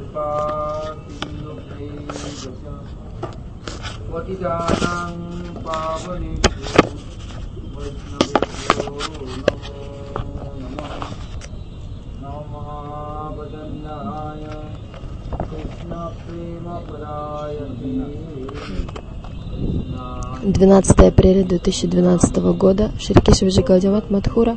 12 апреля 2012 года, Шри Кешаваджи Гаудиамат Мадхура.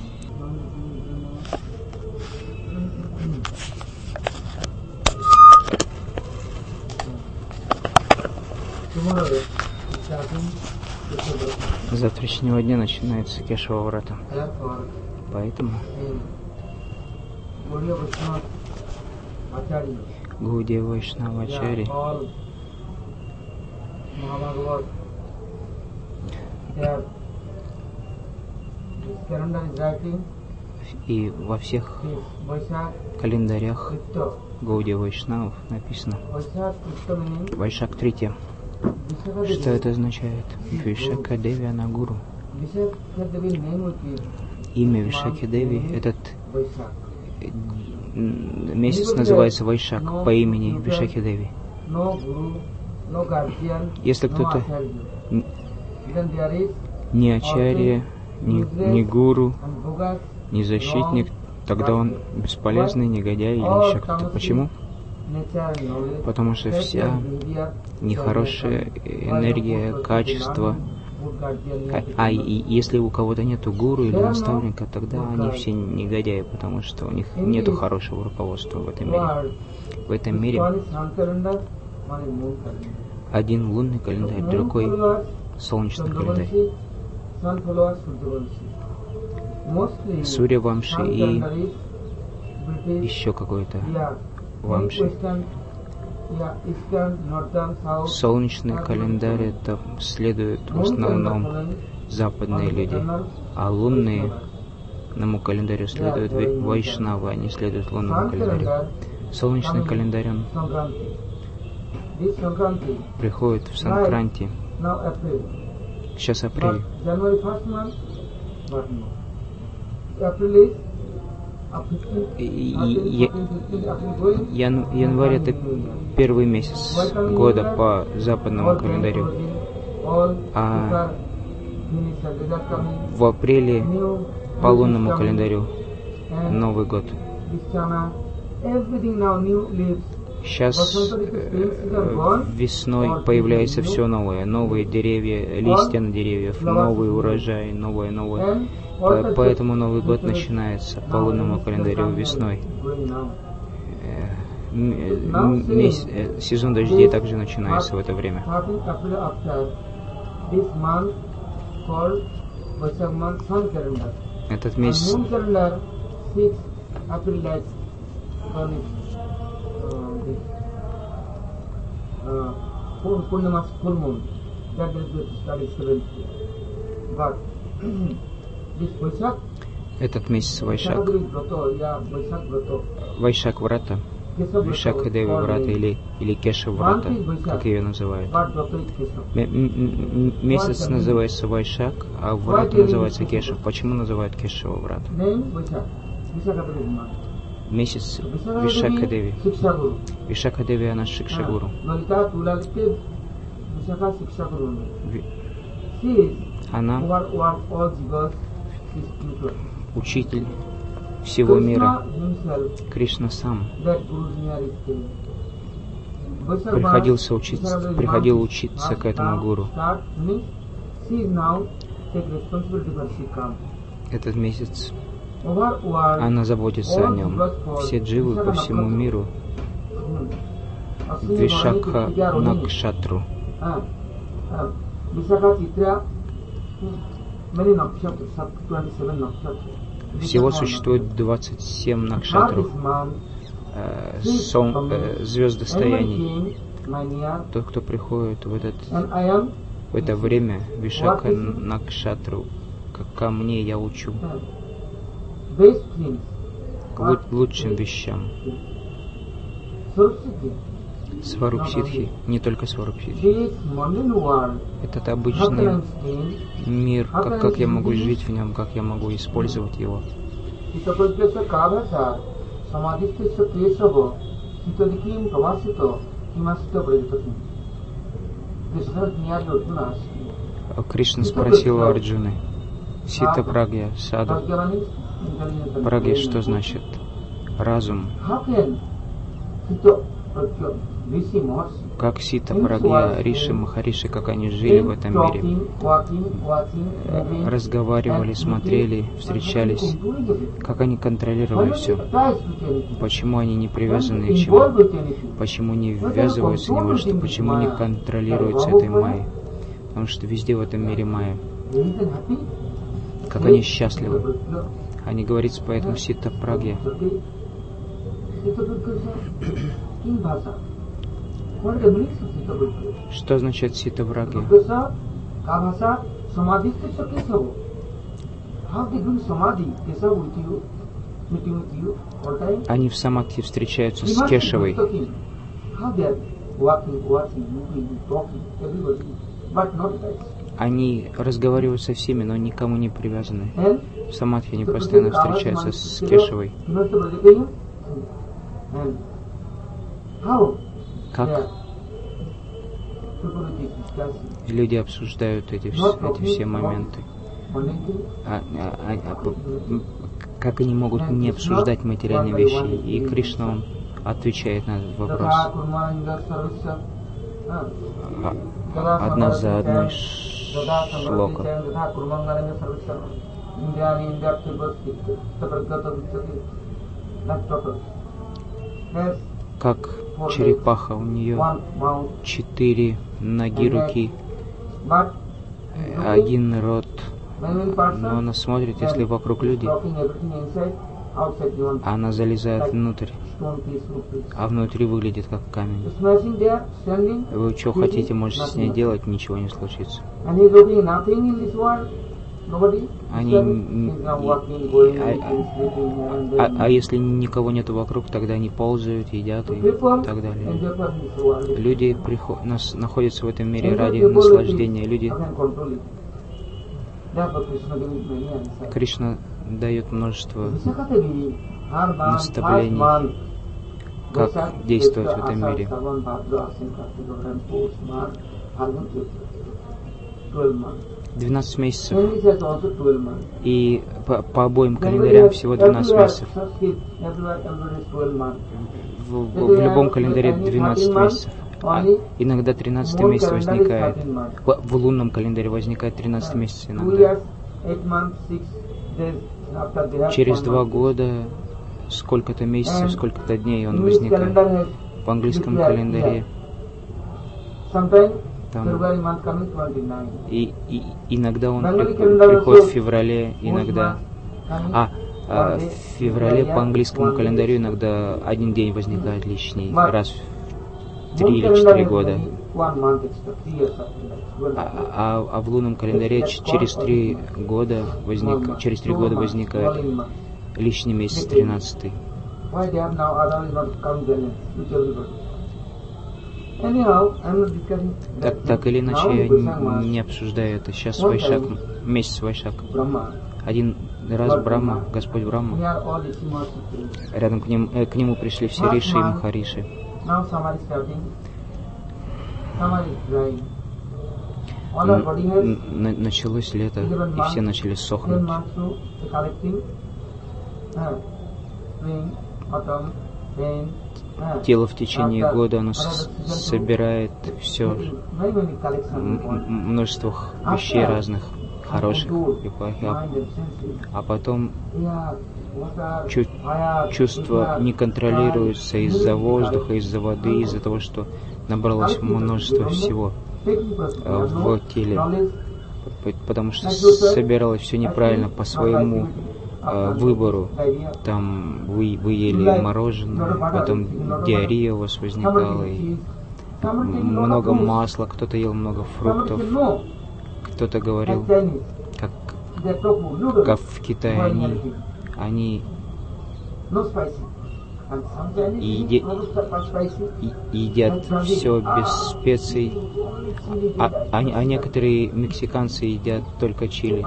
С завтрашнего дня начинается Кешава Врата. Поэтому Гаудия Вайшнава Ачарьи и во всех календарях Гаудия Вайшнавов написано Вайшак 3. Что это означает? Вишака Деви Анагуру. Имя Вишаки Деви, этот месяц называется Вайшак по имени Вишаки Деви. Если кто-то не ачарья, не гуру, не защитник, тогда он бесполезный, негодяй или еще кто-то. Почему? Потому что вся нехорошая энергия, качество, и если у кого-то нету гуру или наставника, тогда они все негодяи, потому что у них нету хорошего руководства в этом мире. В этом мире один лунный календарь, другой солнечный календарь. Сурья Вамши и еще какой-то Вамши. Солнечный календарь это следуют в основном западные люди, а лунному календарю следуют вайшнавы, они следуют лунному календарю. Солнечный календарь он приходит в Санкранти. Сейчас апрель. Январь это первый месяц года по западному календарю, а в апреле по лунному календарю Новый год. Сейчас весной появляется все новое, новые деревья, листья на деревьях, новый урожай, новое. Поэтому Новый год начинается по лунному календарю весной. Сезон дождей также начинается в это время. Этот месяц этот месяц Вайшак Врата, Вишака Деви Врата или Кешава Врата, как ее называют. Месяц называется Вайшак, а Врата называется Кешав. Почему называют Кешава Врата? Месяц Вишака Деви. Вишака Деви она Шикшагуру. Она учитель всего мира. Кришна сам приходил учиться к этому гуру. Этот месяц она заботится о нем. Все дживы по всему миру Вишакха Накшатру. Всего существует 27 накшатров, звездостояний. Тот, кто приходит в это время, Вишака Накшатру, ко мне я учу к лучшим вещам. Сварупсидхи, не только Сварупсидхи. Этот обычный мир, как я могу жить в нем, как я могу использовать его. Кришна спросил у Арджуны: Сита Прагья, Саду. Прагья что значит? Разум. Как Сита Прагья, Риши, Махариши, как они жили в этом мире, разговаривали, смотрели, встречались, как они контролировали все, почему они не привязаны ни к чему, почему не ввязываются ни во что, почему не контролируются этой майей, потому что везде в этом мире майя. Как они счастливы. Они говорят поэтому Сита Прагья. Что значит Сита Прагья? Они в самадхи встречаются с Кешавой. Они разговаривают со всеми, но никому не привязаны. В самадхи они постоянно встречаются с Кешавой. Как люди обсуждают эти все моменты? Как они могут не обсуждать материальные вещи? И Кришна, он отвечает на этот вопрос. Одна за одной шлока. Как черепаха, у нее 4 ноги, руки, 1 рот, но она смотрит, если вокруг люди, она залезает внутрь, а внутри выглядит как камень. Вы что хотите, можете с ней делать, ничего не случится. Если никого нету вокруг, тогда они ползают, едят и так далее. Люди находятся в этом мире ради наслаждения. Люди. Кришна дает множество наставлений, как действовать в этом мире. 12 месяцев. И по обоим календарям всего 12 месяцев. В любом календаре 12 месяцев. А иногда 13 месяц возникает. В лунном календаре возникает 13 месяцев иногда. Через 2 года, сколько-то месяцев, сколько-то дней он возникает. В английском календаре там, и иногда он приходит в феврале, иногда... в феврале по английскому календарю иногда 1 день возникает лишний, раз в 3 или 4 года. А в лунном календаре через 3 года возникает лишний месяц, 13-й. Так или иначе, я не обсуждаю это. Сейчас Вайшак, месяц Вайшак. Один раз Брахма, Господь Брахма, рядом к нему пришли все Риши и Махариши. Началось лето, и все начали сохнуть. Тело в течение года, оно собирает все, множество вещей разных, хороших и плохих. А потом чувства не контролируются из-за воздуха, из-за воды, из-за того, что набралось множество всего в теле, потому что собиралось все неправильно, по своему выбору. Там вы ели мороженое, потом диарея у вас возникала, и много масла, кто-то ел много фруктов, кто-то говорил, как в Китае, они и едят все без специй, а некоторые мексиканцы едят только чили.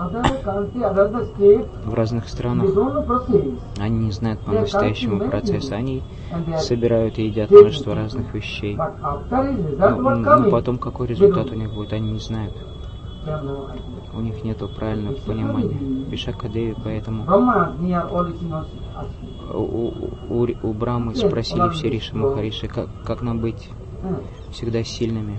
В разных странах они не знают по-настоящему процесса, они собирают и едят множество разных вещей. Но потом какой результат у них будет, они не знают. У них нет правильного понимания. Вишака Деви, поэтому у Брамы спросили все Риши Махариши, как нам быть всегда сильными.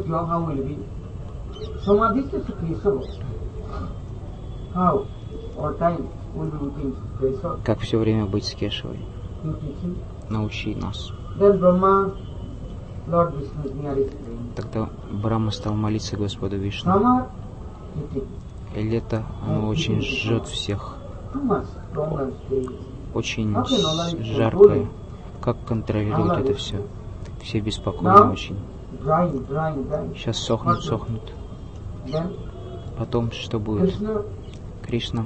Как все время быть с Кешевой? Научи нас. Тогда Брахма стал молиться Господу Вишну. Лето, оно очень жжет всех. Очень жаркое. Как контролировать это все? Все беспокойны очень. Сейчас сохнут. Потом что будет? Кришна.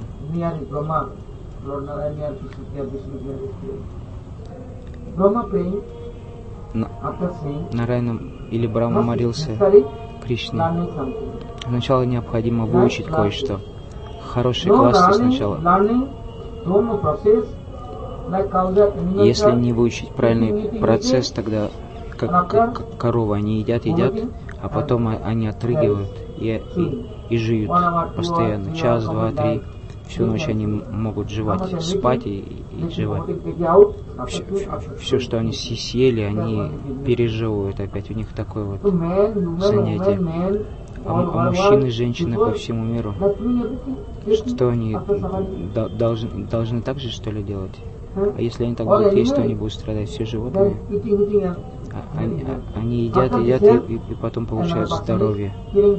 Нарайна или Брахма молился Кришне. Сначала необходимо выучить кое-что. Хорошие классы сначала. Если не выучить правильный процесс, тогда как коровы, они едят, а потом они отрыгивают и жуют постоянно. Час, два, три. Всю ночь они могут жевать, спать и жевать. Все, что они съели, они пережевывают опять. У них такое вот занятие. А мужчины и женщины по всему миру, что они должны так же, что ли, делать? А если они так будут есть, то они будут страдать. Все животные, они едят и потом получают здоровье.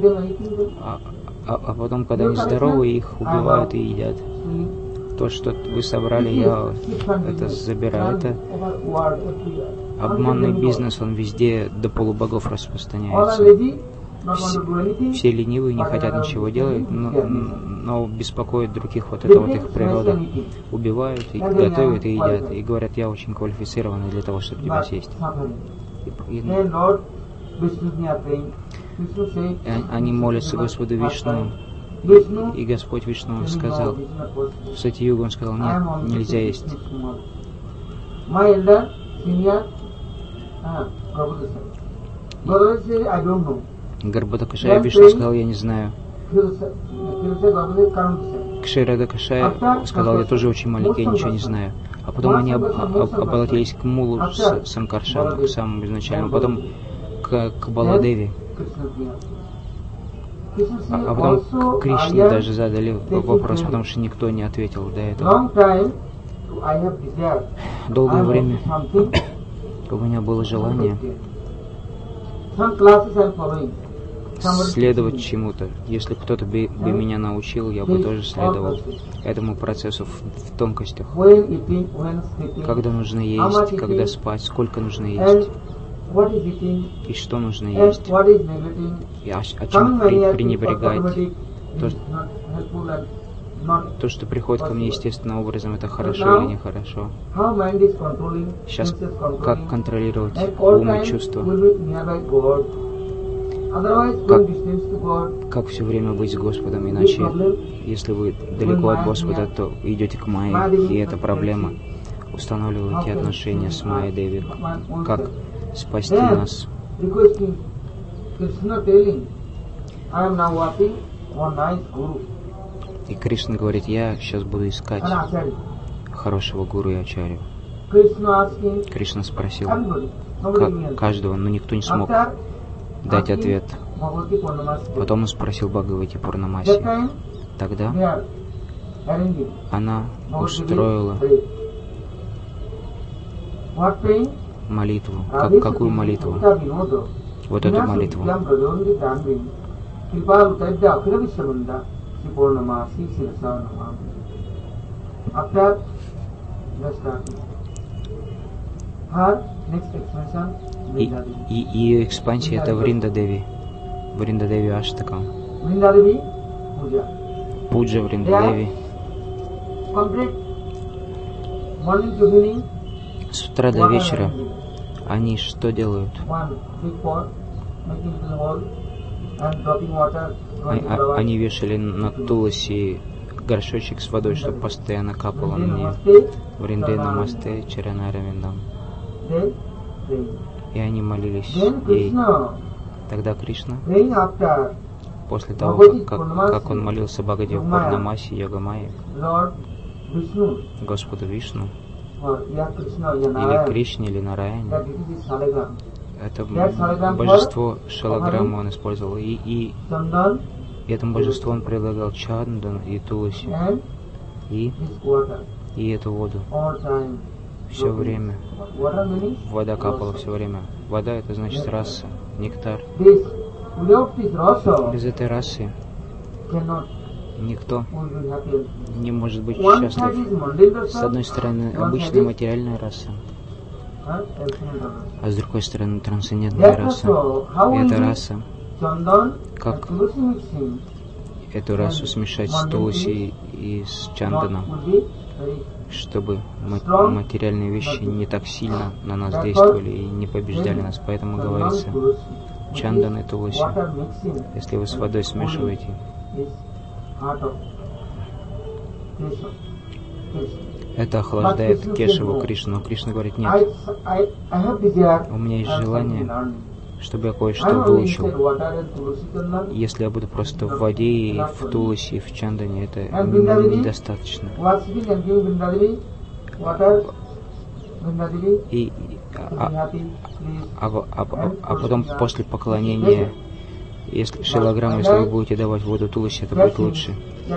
А потом, когда они здоровы, их убивают и едят. То, что вы собрали, я это забираю. Это обманный бизнес, он везде до полубогов распространяется. Все ленивые, не хотят ничего делать, но беспокоят других, вот это вот их природа. Убивают, и готовят, и едят, и говорят, я очень квалифицированный для того, чтобы тебя съесть. Они молятся Господу Вишну, и Господь Вишну сказал, в Сати-югу он сказал, нет, нельзя есть. Гарбхадакашая Вишну сказал, я не знаю. Кширадакашая сказал, я тоже очень маленький, я ничего не знаю. А потом они обратились к Мулу Санкаршану, к самому изначальному, потом к Баладеви. А потом к Кришне даже задали вопрос, потому что никто не ответил до этого. Долгое время у меня было желание следовать чему-то. Если кто-то бы меня научил, я бы тоже следовал этому процессу в тонкостях. Когда нужно есть, когда спать, сколько нужно есть, и что нужно есть, и о чем пренебрегать. То, что приходит ко мне естественным образом, это хорошо или нехорошо. Сейчас как контролировать ум и чувства? Как все время быть с Господом, иначе, если вы далеко от Господа, то идете к Майе, и это проблема. Устанавливайте отношения с Майей Деви. Как спасти нас? И Кришна говорит, я сейчас буду искать хорошего гуру и ачарью. Кришна спросил каждого, но никто не смог дать ответ. Потом он спросил Бхагавати Пурнамаси. Тогда она устроила молитву. Какую молитву? Вот эту молитву. И ее экспансия это Вринда Деви Аштакам. Пуджа Вринда Деви. С утра до вечера они что делают? Они вешали на Туласи горшочек с водой, чтобы постоянно капало на нее. Вринде намасте чаранаравиндам. И они молились ей. Тогда Кришна, после того, как он молился Бхагавати Пурнамаси Йогамайе, Господу Вишну, или Кришне, или Нараяне, это божество Шалаграмму он использовал, и этому божеству он предлагал Чандан и Туласи, и эту воду. Все время. Вода капала все время. Вода — это значит раса, нектар. Без этой расы никто не может быть счастлив. С одной стороны, обычная материальная раса, а с другой стороны, трансцендентная раса. И эта раса, как эту расу смешать с Туласи и с Чанданом, чтобы материальные вещи не так сильно на нас действовали и не побеждали нас. Поэтому говорится, Чандан и Туласи, если вы с водой смешиваете, это охлаждает Кешаву Кришну. Кришна говорит: нет, у меня есть желание, чтобы я кое-что выучил. Если я буду просто в воде и в Туласи, и в Чандане, это недостаточно. А потом, после поклонения, если Шилаграм, если вы будете давать воду Туласи, это будет лучше.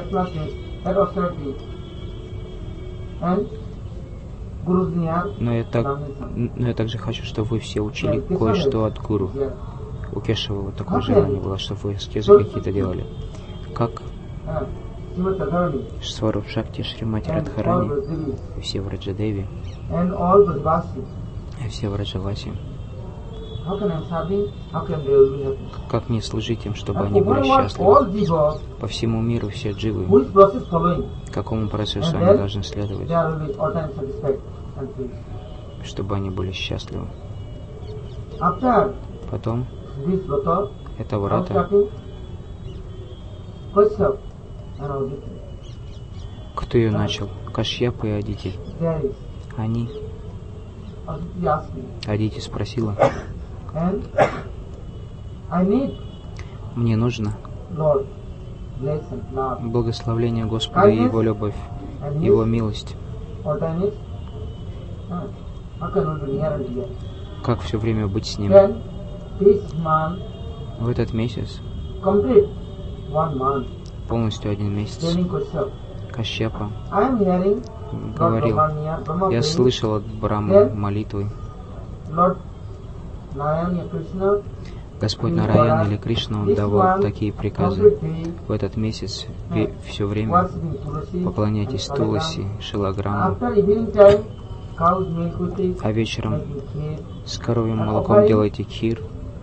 Но я также хочу, чтобы вы все учили кое-что от гуру. У Кешава вот такое желание было, чтобы вы аскезы какие-то делали. Как Сваруб Шакти, Шримати Радхарани, и все Враджадеви, и все Враджаваси. Как мне служить им, чтобы они были счастливы? По всему миру все дживы. Какому процессу они должны следовать, чтобы они были счастливы? Потом, это врата. Кто ее начал? Кашьяпа и Адити. Они. Адити спросила: мне нужно благословление Господа и Его любовь, Его милость. Как все время быть с Ним? В этот месяц, полностью один месяц, Кашьяпа говорил: я слышал от Брахмы молитвы. Господь Нараян или Кришна, он давал такие приказы. В этот месяц все время поклоняйтесь Туласи, Шилаграмму, а вечером с коровьим молоком делайте кхир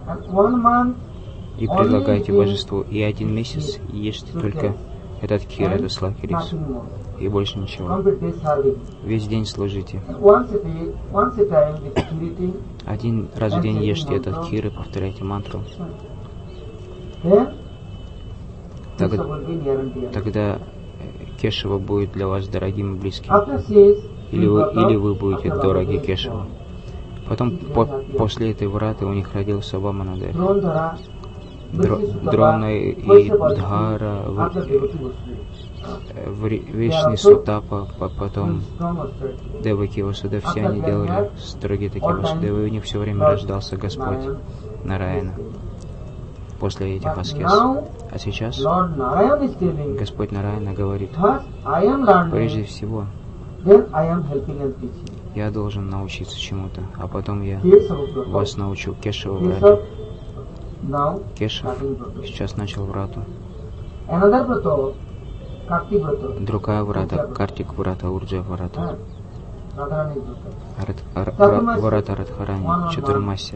и предлагайте божеству. И один месяц ешьте только этот кхир, эту сладкий рис, и больше ничего. Весь день служите. Один раз в день ешьте этот кхир и повторяйте мантру. Тогда Кешава будет для вас дорогим и близким. Или вы будете дороги Кешаву. Потом, после этой враты, у них родился Ваманадев. Дрона и Дхара, Вишни Сутапа, потом Деваки Васудев, все они делали строги такие Васудевы, и у них все время рождался Господь Нараяна после этих аскез. А сейчас Господь Нараяна говорит: прежде всего, я должен научиться чему-то, а потом я вас научу. Кешава Враджа. Кешав сейчас начал врату. Другая врата, Картик врата, Урджа врата. Врата Радхарани, Чатурмасья.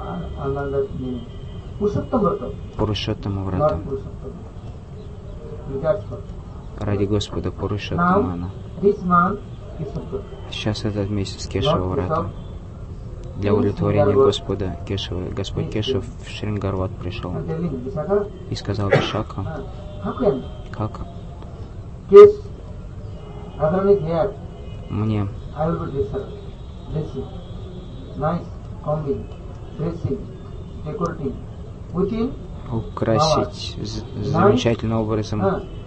Пурушоттама врата. Ради Господа Пурушоттамана. Сейчас этот месяц Кешава Врата. Для удовлетворения Господа Кешава. Господь Кешав в Шрингарват пришел и сказал Вишака, как мне украсить замечательным образом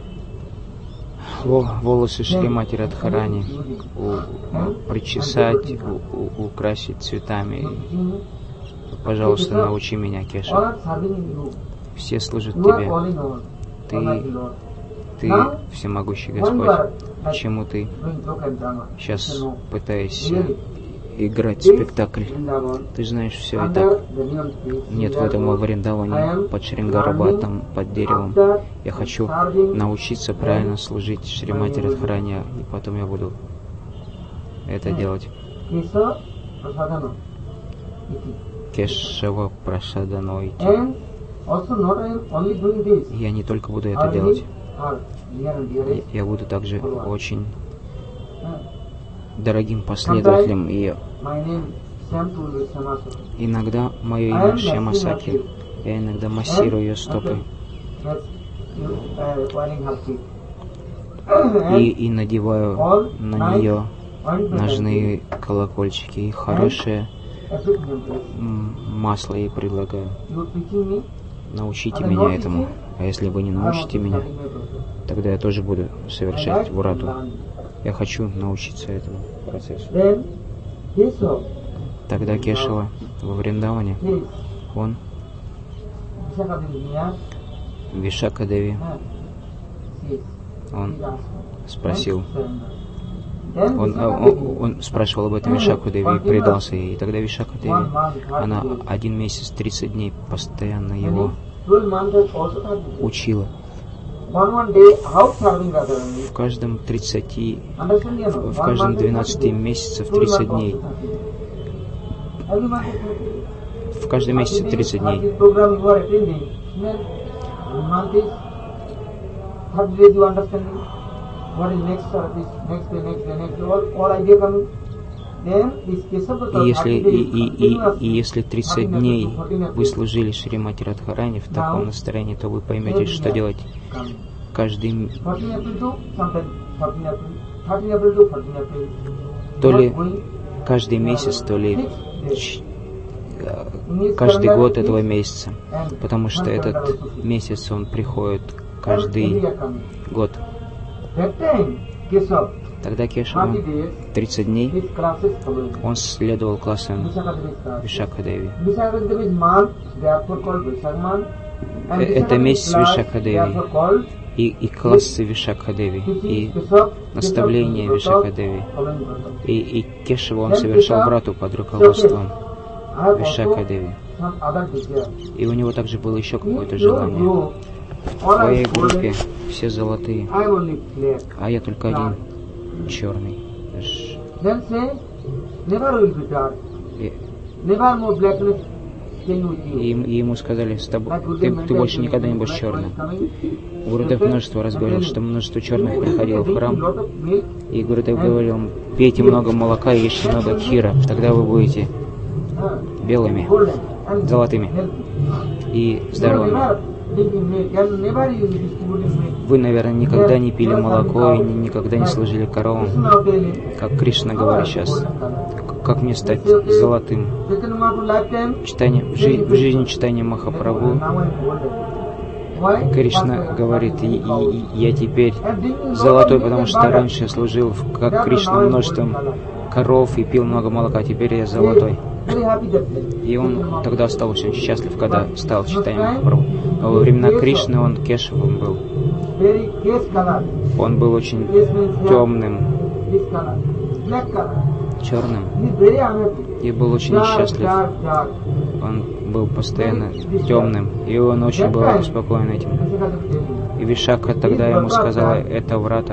волосы Шримати Радхарани, причесать, украсить цветами. Пожалуйста, научи меня, Кешава. Все служат Тебе. Ты всемогущий Господь. Почему Ты сейчас пытаешься играть спектакль? Ты знаешь все и так. Нет в этом во Вриндаване, под Шрингарабхатом, под деревом. Я хочу научиться правильно служить Шримати Радхарани, и потом я буду это делать. Кешава Прасаданойти. Я не только буду это делать. Я буду также очень дорогим последователем ее. Иногда мое имя Шьямасаки. Я иногда массирую ее стопы и надеваю на нее ножные колокольчики и хорошее масло ей предлагаю. Научите меня этому. А если вы не научите меня, тогда я тоже буду совершать врату. Я хочу научиться этому процессу. Тогда Кешава во Вриндаване, он Вишака-деви, он спросил, он спрашивал об этом Вишаку-деви и предался ей. И тогда Вишака-деви, она 1 месяц 30 дней постоянно его учила. В каждом 12 месяцев 30 дней. В каждом месяце 30 дней. И если 30 дней вы служили Шримати Радхарани в таком настроении, то вы поймете, что делать каждый то ли каждый месяц, то ли каждый год этого месяца, потому что этот месяц он приходит каждый год. Тогда Кешава 30 дней он следовал классам Вишака-деви. Это месяц Вишака-деви и классы Вишака-деви, и наставления Вишака-деви. И Кешава он совершал врату под руководством Вишака-деви. И у него также было еще какое-то желание. В твоей группе все золотые, а я только один черный. И ему сказали, ты больше никогда не будешь черным. Гурудев множество раз говорил, что множество черных приходило в храм. И Гурудев говорил, пейте много молока и ешьте много кхира, тогда вы будете белыми, золотыми и здоровыми. Вы, наверное, никогда не пили молоко и никогда не служили коровам. Как Кришна говорит сейчас. Как мне стать золотым? В жизни читания Махапрабху Кришна говорит, я теперь золотой, потому что раньше служил, как Кришна, множеством коров и пил много молока, теперь я золотой. И он тогда стал очень счастлив, когда стал читанием Махапрабху. Но во времена Кришны он Кешавом был. Он был очень темным, черным, и был очень счастлив. Он был постоянно темным, и он очень был обеспокоен этим. И Вишака тогда ему сказала, это врата.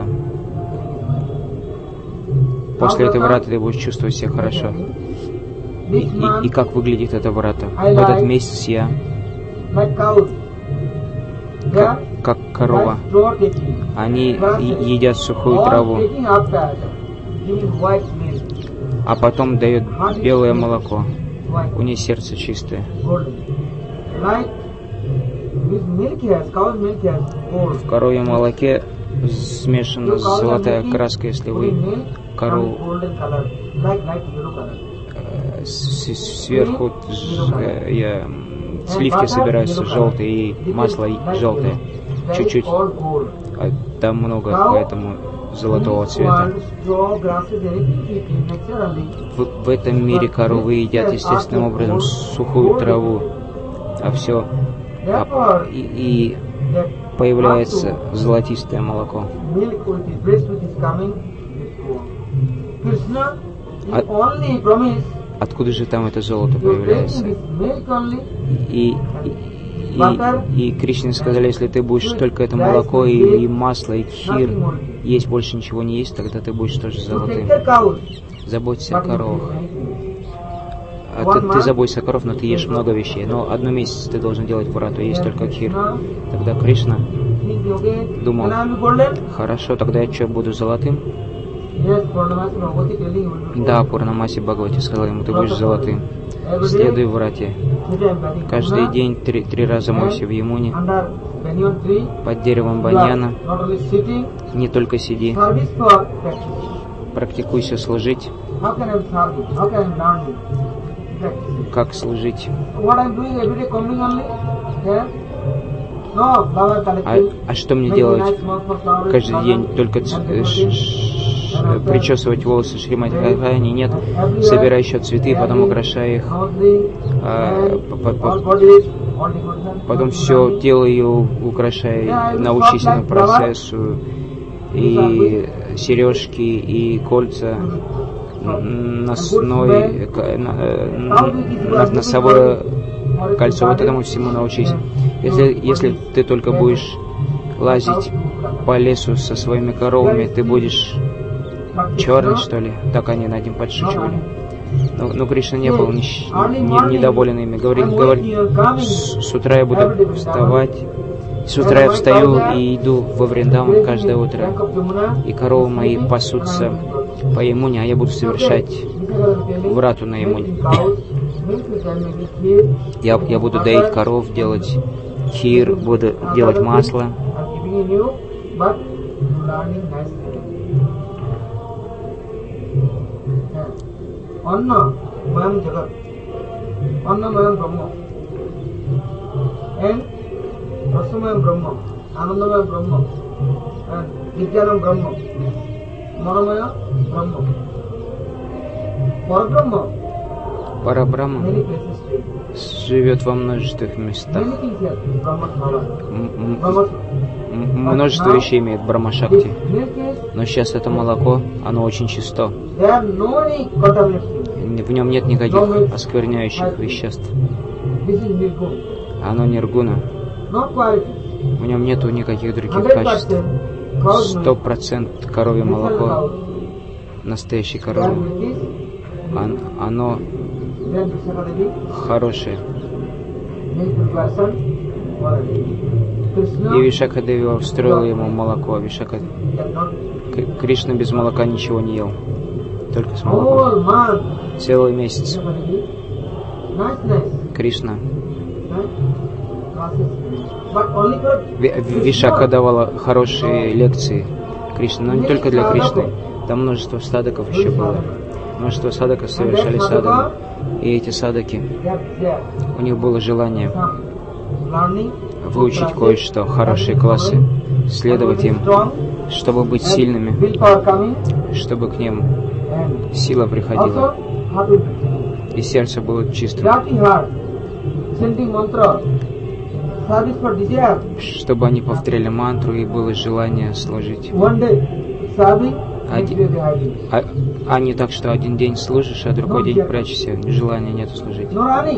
После этой враты ты будешь чувствовать себя хорошо. И как выглядит эта врата? В этот месяц я как корова. Они едят сухую траву. а потом дает белое молоко. У нее сердце чистое. В коровьем молоке смешана золотая краска, если вы корову сверху сливки собираются желтые и масло желтое, чуть-чуть, а там много, поэтому золотого цвета. В этом мире коровы едят естественным образом сухую траву, а все и появляется золотистое молоко. Откуда же там это золото появляется? И Кришне сказали, если ты будешь только это молоко и масло, и кхир есть, больше ничего не есть, тогда ты будешь тоже золотым. Заботься о коровах. Ты заботься о коровах, но ты ешь много вещей. Но одну месяц ты должен делать врату, есть только кхир. Тогда Кришна думал, хорошо, тогда я что, буду золотым? Да, Пурнамаси Бхагавати сказал ему, ты будешь золотым. Следуй в врате. Каждый день 3 раза мойся в Ямуне, под деревом баньяна. Не только сиди. Практикуйся служить. Как служить? А что мне делать? Каждый день только причесывать волосы Шримати Радхарани? Нет. Собирай еще цветы, потом украшай их. Потом все тело ее украшай, научись этому процессу. И сережки, и кольца, носовое кольцо, вот этому всему научись. Если ты только будешь лазить по лесу со своими коровами, ты будешь черный, что ли? Так они над ним подшучивали. Но Кришна не был недоволен ими. Говорит, с утра я буду вставать, с утра я встаю и иду во Вриндаван каждое утро, и коровы мои пасутся по Ямуне, а я буду совершать врату на Ямуне. Я буду доить коров, делать кхир, буду делать масло. Rasamayam Brahma, Anandamayam Brahma, and Vijnanam Brahma, Manomaya Brahma. Парабрахма живет во множестве местах. Множество вещей имеет Брахма-шакти. Но сейчас это молоко, оно очень чисто. В нем нет никаких оскверняющих веществ. Оно ниргуна. В нем нету никаких других качеств. 100% коровье молоко, настоящей коровы. Оно хорошее. И Вишакадеви устроила ему молоко. Кришна без молока ничего не ел. Только с молоком. Целый месяц. Кришна. Вишака давала хорошие лекции Кришне, но не только для Кришны. Там множество садаков еще было. Множество садаков совершали садхану. И эти садаки, у них было желание выучить кое-что, хорошие классы, следовать им, чтобы быть сильными, чтобы к ним сила приходила, и сердце было чистым, чтобы они повторяли мантру и было желание служить. А не так, что один день служишь, а другой день прячешься, желания нету служить.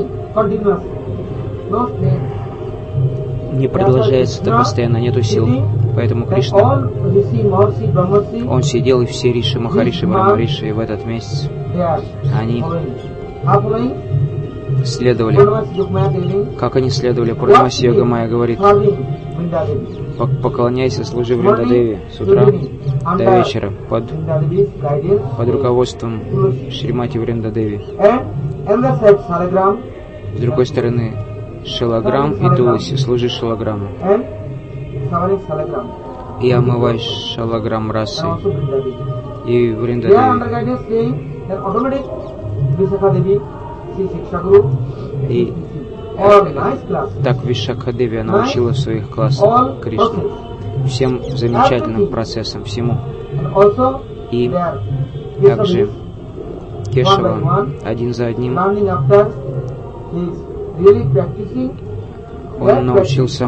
Не продолжается это постоянно, нету сил. Поэтому Кришна, он сидел, и все риши, махариши, брахмариши в этот месяц, они следовали. Как они следовали? Пурнамаси Йогамая говорит: поклоняйся, служи Вриндадеви с утра до вечера под руководством Шримати Вриндадеви. С другой стороны, Шалаграм и Туласи, служи Шалаграму. И омывай Шалаграм расой и Вриндадеви. И так Вишакхадеви научила в своих классах Кришну всем замечательным процессам, всему. И также Кешава один за одним он научился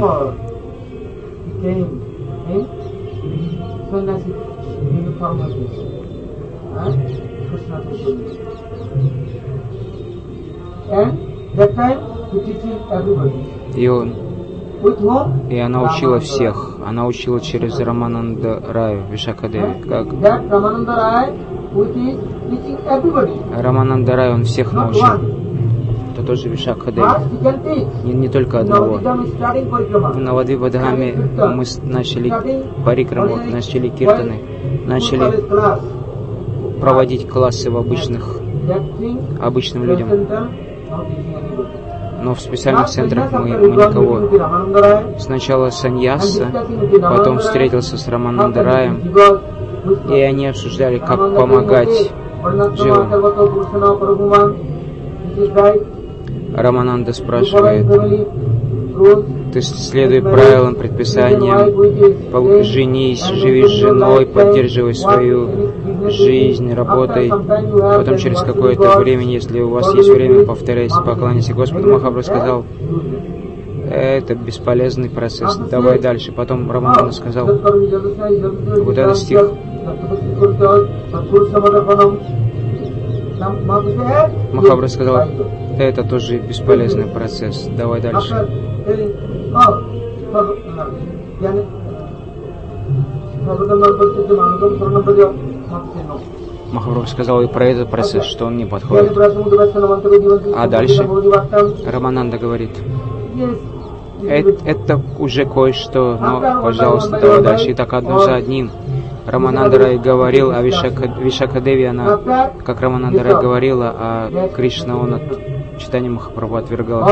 и она учила всех. Она учила через Рамананда Раю, Вишакхадеви. Как Рамананда Рай, он всех научил. Это тоже Вишакхадеви. Не только одного. В Навадвипадхаме мы начали парикраму, начали киртаны, начали проводить классы в обычным людям. Но в специальных центрах мы никого. Сначала саньяса, потом встретился с Рамананда Раем, и они обсуждали, как помогать дживам. Рамананда спрашивает: ты следуй правилам, предписаниям, женись, живи с женой, поддерживай свою жизнь, работай. Потом через какое-то время, если у вас есть время, повторяйте, поклоняйся Господу. Махапрабху сказал: это бесполезный процесс, давай дальше. Потом Рамананда сказал вот этот стих. Махапрабху сказал: это тоже бесполезный процесс, давай дальше. Махапрабху сказал и про этот процесс, что он не подходит. А дальше Рамананда говорит: это уже кое-что, но, пожалуйста, давай дальше. И так одно за одним. Рамананда Рай говорил о Вишакхадеви, она, как Рамананда Рай говорила, а Кришна, он от читания Махапрабху отвергал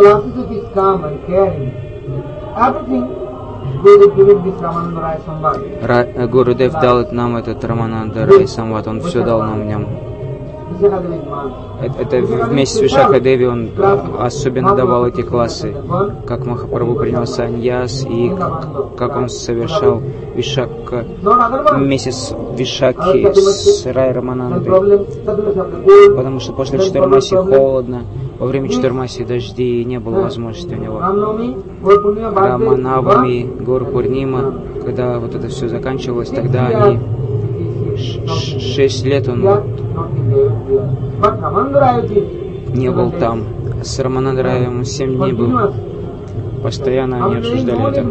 Гурудев дал нам этот Рамананда Рай Самват, он все дал нам в нем. Это вместе с Вишакхадеви он особенно давал эти классы, как Махапрабху принял саньяс и как он совершал Вишакха, месяц Вишакхи с Рай Раманандой, потому что после Чатурмаси холодно, во время Чатурмаси дожди и не было возможности у него. Раманавами, Гуру Пурнима, когда вот это все заканчивалось, тогда они 6 лет он не был там. С Рамананда Раем 7 дней был. Постоянно они обсуждали это.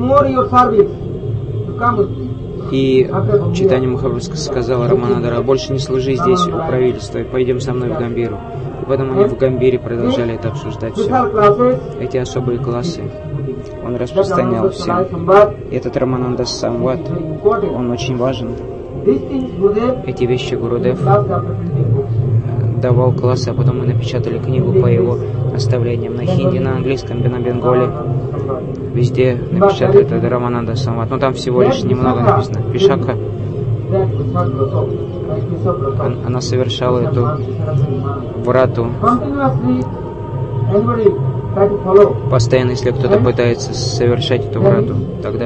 И Чайтанья Махапрабху сказал Рамананда Раю: больше не служи здесь у правительства, пойдем со мной в Гамбиру. И потом они в Гамбире продолжали это обсуждать все. Эти особые классы он распространял всем. И этот Рамананда Самват, он очень важен. Эти вещи Гурудев давал классы, а потом мы напечатали книгу по его наставлениям на хинди, на английском, на бенголе. Везде напечатали это Рамананда Самват. Но там всего лишь немного написано. Вишакха, она совершала эту врату. Постоянно, если кто-то пытается совершать эту врату, тогда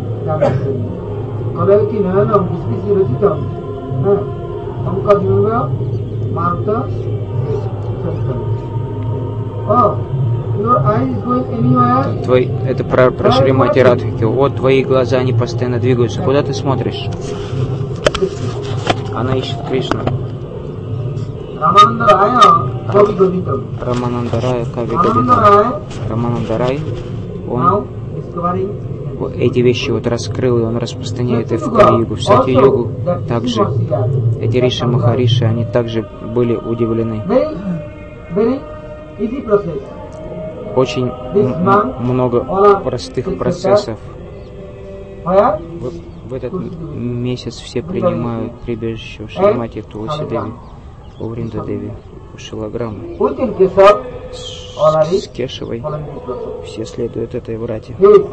это про Шримати Радхики. Вот твои глаза, они постоянно двигаются. Куда ты смотришь? Она ищет Кришну. Рамананда Рая, Кави Гадитам. Рамананда Рай, он эти вещи вот раскрыл, и он распространяет их в Кали-югу, в Сати-югу. Также эти Риши Махариши, они также были удивлены. easy process. Очень много простых процессов. Where В этот месяц все принимают прибежище в Шримати Тулси Деви, у Вринда Деви, у Шилаграмы. within Keshav, already С Кешевой following this process. все следуют этой врате. Yes.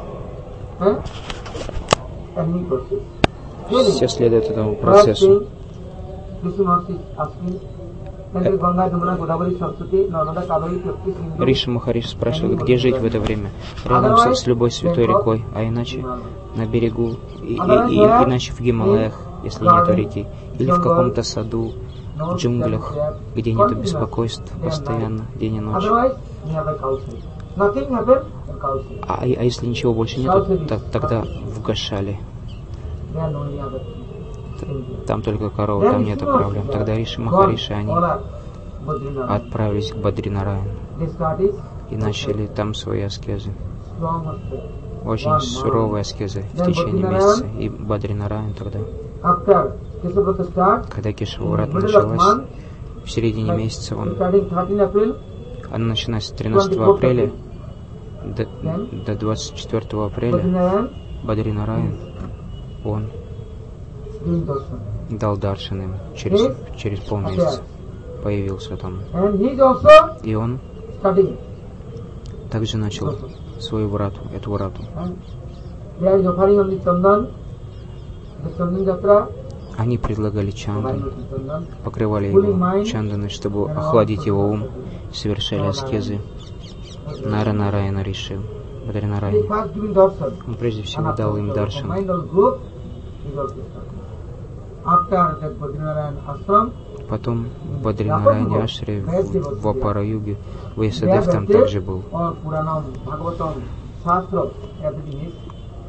Any process. Все следуют этому First процессу. thing, Krishna Maharshi is asking, then the Ganga, Jamuna, Godavari, Saraswati, Narmada, Kaveri, Shakti, Sindhu. Риша Махариш спрашивает, где жить в это время? Рядом с любой святой рекой, а иначе на берегу, иначе в Гималаях, если нет реки, или в каком-то саду, в джунглях, где нет беспокойств постоянно, день и ночь. Otherwise, nearby Kausai. Nothing happened in Kausai. А если ничего больше нет, тогда в Гошале. There are no any other things. Там только коровы, там нет проблем. Тогда Риши Махариши, они отправились к Бадринараяну They started и начали там свои аскезы. strong aspect. Очень суровые аскезы в течение месяца. И Бадринараян тогда, After Keshavrata start, когда Кешаврат in middle of началась, month, в середине месяца starting 13 April, она начинается с 13 апреля до 24 апреля, Badrinaran Бадринараян, он doing darshan. дал даршан им через полмесяца. Появился там. And he is also И он starting. также начал свою врату, эту врату. And there is offering on the Chandan, the Chandan Jatra, Они предлагали offering чандан, on the Chandan. покрывали его чанданой, чтобы охладить его ум, совершали аскезы. Нара Нараяна решил, He Бадринараян. first giving darshan. Он прежде всего дал им даршан. Mind all growth, he is also starting. After that Badrinaran ashram, Потом в Бадринараяне Ашре, в Апара-юге, Ваясадев там также был. all Puranam, Bhagavatam, Shastra, everything is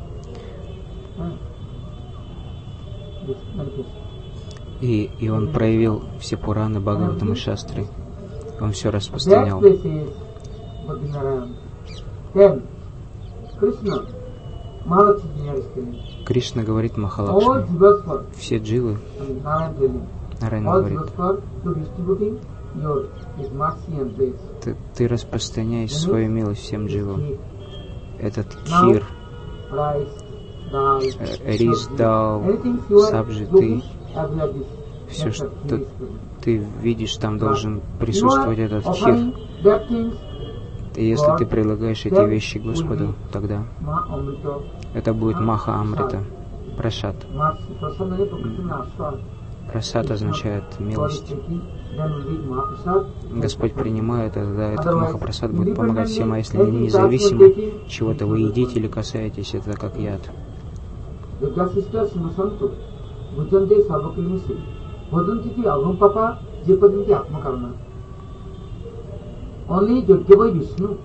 this manifest. И он проявил все Пураны, Бхагаватам и Шастры. Он все That распространял. place is Badrinaran. Then Krishna, Mahalakshmi Jnana is telling. Кришна говорит All Махалакшми, jivas for, все дживы, and Narayan telling, Нараяна all говорит, jivas for to distributing your his mercy and grace. ты распространяешь свою милость всем дживам. He- Этот Now, кир, rice, dal, рис, sabji, дал, anything you are сабжи, looking, ты, as like this, все, that's что what he is doing. ты видишь, там должен You присутствовать are этот offering кир. that things, И если ты предлагаешь эти вещи Господу, тогда Ma Amrita, это будет Маха Амрита, Прашат. Mercy, Prasad is Krishna Aswad. Прасад означает God is милость. taking, then will be Mahaprasad. Господь принимает, тогда этот Махапрасад будет помогать всем, а если независимо чего-то вы едите или касаетесь, это как яд. Yoga sisters Masanto, Bhujante Sarvakrimisi, Bhujanti Avram Papa, Jepadinti Atmakarna. Only Yogyavai Vishnu.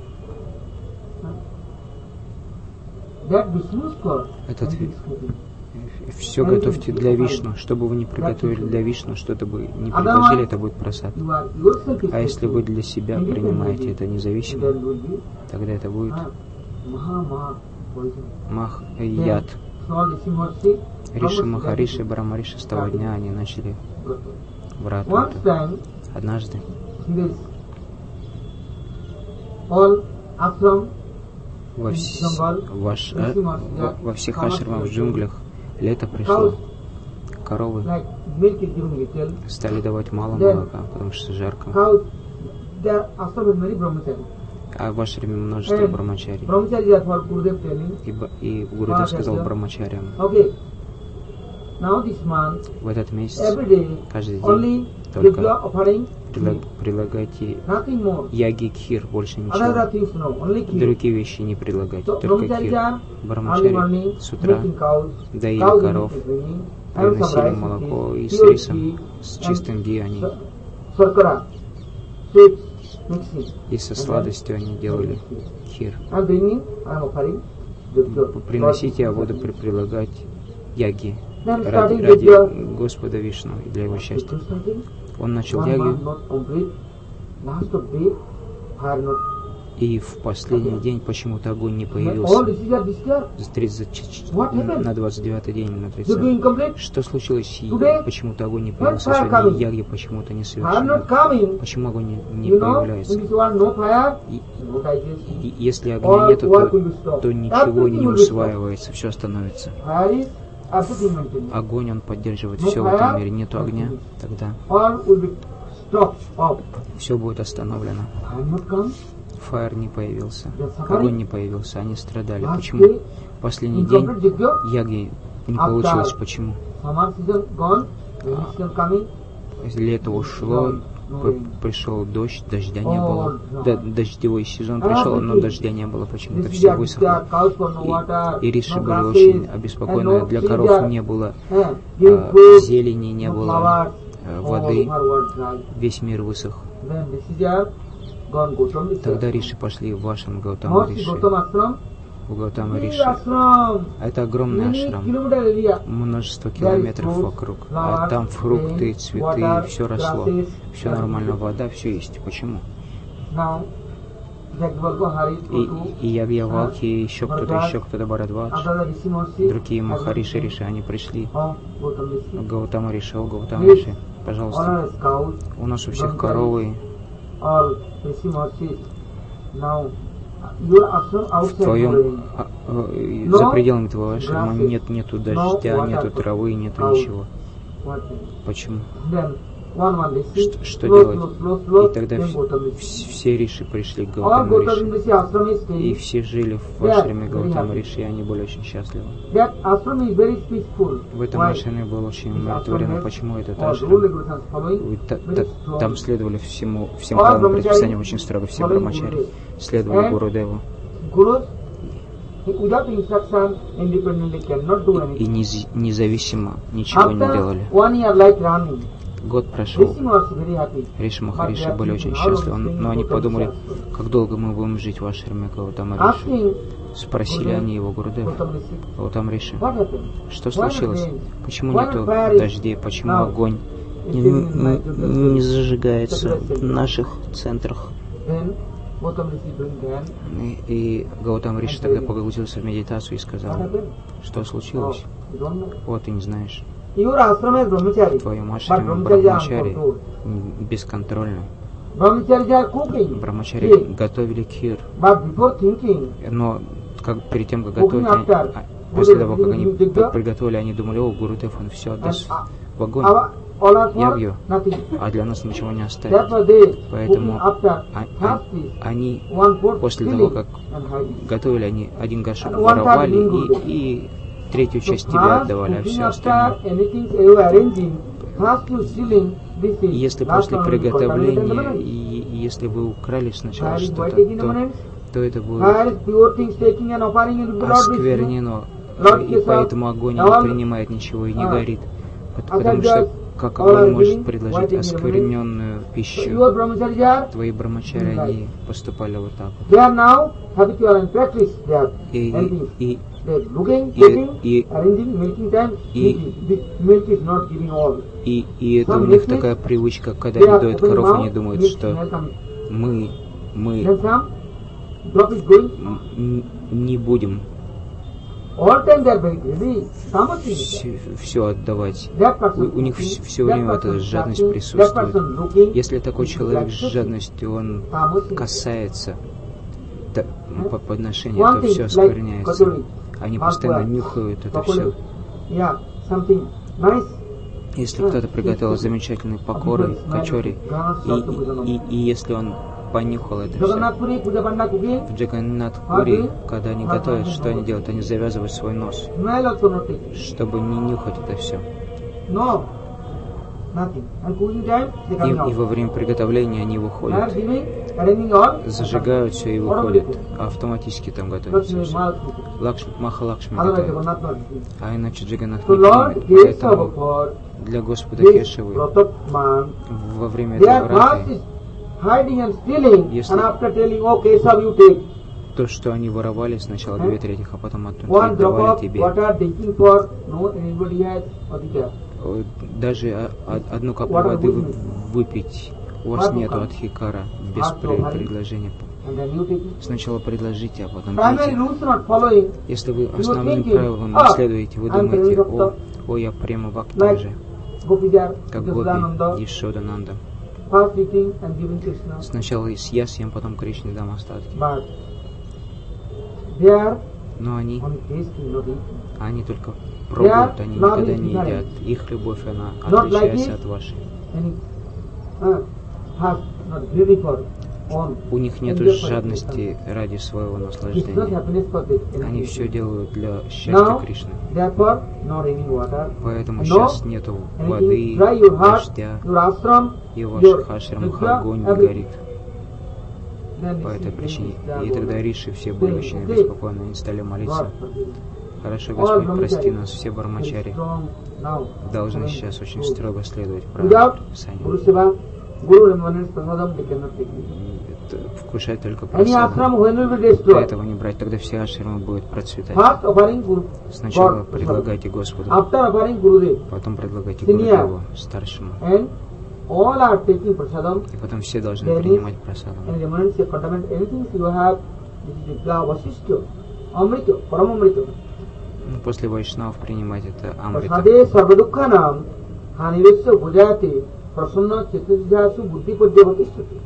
That Vishnu's God. Этот and his cooking. все готовьте для Вишну. Что бы вы ни приготовили для Вишну, что-то бы ни предложили, это будет прасад. You are yourself А если вы для себя принимаете это независимо, then will be тогда это будет Maha poison. Мах яд. So all Rishi Maharshi, Риши Махариши и Брамариши с того дня они начали врату. Once time, Однажды this all ashram во всех ашрамах в джунглях лето пришло. Коровы like milk is given little. стали давать мало молока, потому что жарко. Cows, there ashram is many brahmachari. А в ашраме множество брамачари. Brahmachari are for Gurudev telling. И Гурудев сказал брамачарям, Okay. Now this month, в этот месяц, every day, каждый день, only только Yajna offering, предлагайте nothing more. яги кхир, больше Other ничего. things no, only kheer. Другие вещи не предлагайте, So только brahmachari кхир. are early Брамачари morning с утра milking cows, доили cows коров, is bringing, have some приносили rice молоко with и tea, с pure рисом, tea, с and чистым ги они, sarkara, sweets, mixing, и со сладостью они делали кхир. and bringing, I am offering. Приносите, а буду прилагать яги Then ради starting with your Господа Вишну и для его счастья. Krishna thing, Он начал one яги, month not complete, last of day, fire not И в последний день почему-то огонь не All появился. dishes are disturbed. На 29-й день, на They do 30-й. incomplete. Что случилось? И Today, почему-то огонь не when появился? fire Сегодня coming? яги почему-то не Fire совершены. not coming. Почему огонь не You know, in появляется? this world no fire, И, no digest. и если огня All нету, work will be stopped. то ничего Everything не will be stopped. усваивается, все остановится. Fire is everything maintained. Огонь, он поддерживает No все в этом fire, мире. Нету огня, тогда All will be stopped, off. все будет остановлено. Fire not come. Фаер не появился, Yes, огонь не появился, они страдали. Last Почему? day, Последний день incomplete yajna. яги не получилось. Почему? Summer season gone, rainy season coming. Лето ушло, пришел дождь, дождя не было. Дождевой сезон пришел, но дождя не было, почему-то все высохло. И риши были очень обеспокоены. Для коров не было зелени, не было воды, весь мир высох. Тогда риши пошли в вашем Гаутама Риши. У Гаутама Риши. Это огромный ашрам, множество километров вокруг. А там фрукты, цветы, все росло, все нормально, вода, все есть. Почему? И Ягьявалки, и еще кто-то Бхарадвадж, другие Махариши Риши, они пришли. Гаутама Риши, о Гаутама Риши, пожалуйста, у нас у всех коровы. В твоем, за пределами твоего ашрама нету дождя, нету травы, нету ничего. Почему? Что делать? И тогда все риши пришли к Гаутаму Риши. И все жили в ашраме Гаутама Риши, и они были очень счастливы. В этом ашраме было очень умиротворено. Почему этот ашрам? Там следовали всем правилам предписаниям очень строго, все брамачари следовали Гурудеву. И независимо ничего не делали. Год прошел. Риши Махариши были очень счастливы, но они подумали, как долго мы будем жить в ашраме Гаутама Риши. Спросили они его Гурудев, Гаутама Риши, что случилось? Почему нету дождей? Почему огонь не зажигается в наших центрах? И Гаутама Риши тогда погрузился в медитацию и сказал, что случилось? Вот ты не знаешь. В твоем ашраме брамачари бесконтрольно. Брамачари готовили кир, но перед тем, как готовить, после того, как они приготовили, они думали, о, Гурудев, он все отдаст в огонь, ягью, а для нас ничего не оставит. Поэтому они, после того, как готовили, они один горшок воровали и третью часть тебе отдавали, а все остальное. Если после приготовления, и если вы украли сначала что-то, то это будет осквернено, и поэтому огонь не принимает ничего и не горит. Потому что как огонь может предложить оскверненную пищу? Твои брамачари, они поступали вот так вот. И это у них такая привычка, когда они доят коров, они думают, что мы не будем все отдавать. У них все время эта жадность присутствует. Если такой человек с жадностью, он касается подношения, то все оскверняется. Они постоянно нюхают это все. Если кто-то приготовил замечательный покоры, качори, и если он понюхал это все. В Джаганнатхпури, когда они готовят, что они делают? Они завязывают свой нос, чтобы не нюхать это все. И во время приготовления они выходят, зажигают все и выходят, автоматически там готовятся все. Махалакшми готовят, а иначе Джаганнат не примет. Поэтому для Господа Кешавы во время этого враты, если то, что они воровали сначала 2/3, а потом отдавали тебе, даже одну каплю воды выпить, у вас нету адхикара без предложения. and then you take it. Сначала предложите, а потом Primary пейте. rules not following. Если вы You are основным thinking, правилам не следуете, вы I am думаете, Prema о, я према бхакти Like уже, Gopijar, как Гопи, Yashodananda, Ешодананда. first eating and giving Krishna. Сначала я съем, потом Кришне дам остатки. But they are Но они only tasting, not eating. Они только пробуют, они not никогда не ignorant. едят. Их любовь, она Not отличается like от вашей. Any has not greedy for own. У них нет enjoy for жадности ради своего Krishna. It's not наслаждения. happiness for this. Они все делают для счастья Now, Кришны. therefore, no raining water. Поэтому No сейчас нету anything воды, dry your heart, дождя, your ashram, и в your ваших ашрамах vidya, огонь не everything. горит Then по this этой is причине. very И тогда риши все были очень Okay. беспокойны, они стали молиться. God forgive. Хорошо, All Господь, прости brahmachari нас, все very бармачари strong now. должны Following сейчас очень rules. строго следовать Without правилам Guru Писания. Seva, Guru Ramanand Prasadam, they cannot take it. Вкушать только Any ashram просадом. when will be Для destroyed? этого не брать, тогда все ашрамы будут процветать. First offering Guru. Сначала God, предлагайте Господу, After offering Gurudev, потом предлагайте Senior. Гурудеву, старшему. and all are taking prasadam. И потом все должны There is принимать просадом. and remnants say contaminant anything you have. This is Vidya Vasishtha, Amrita, Paramamrita. После вайшнав принимать это амрита. Prasade sarvadukhanam hanirasya bhujayate prasanna chetasyasu buddhi padyavatishtati.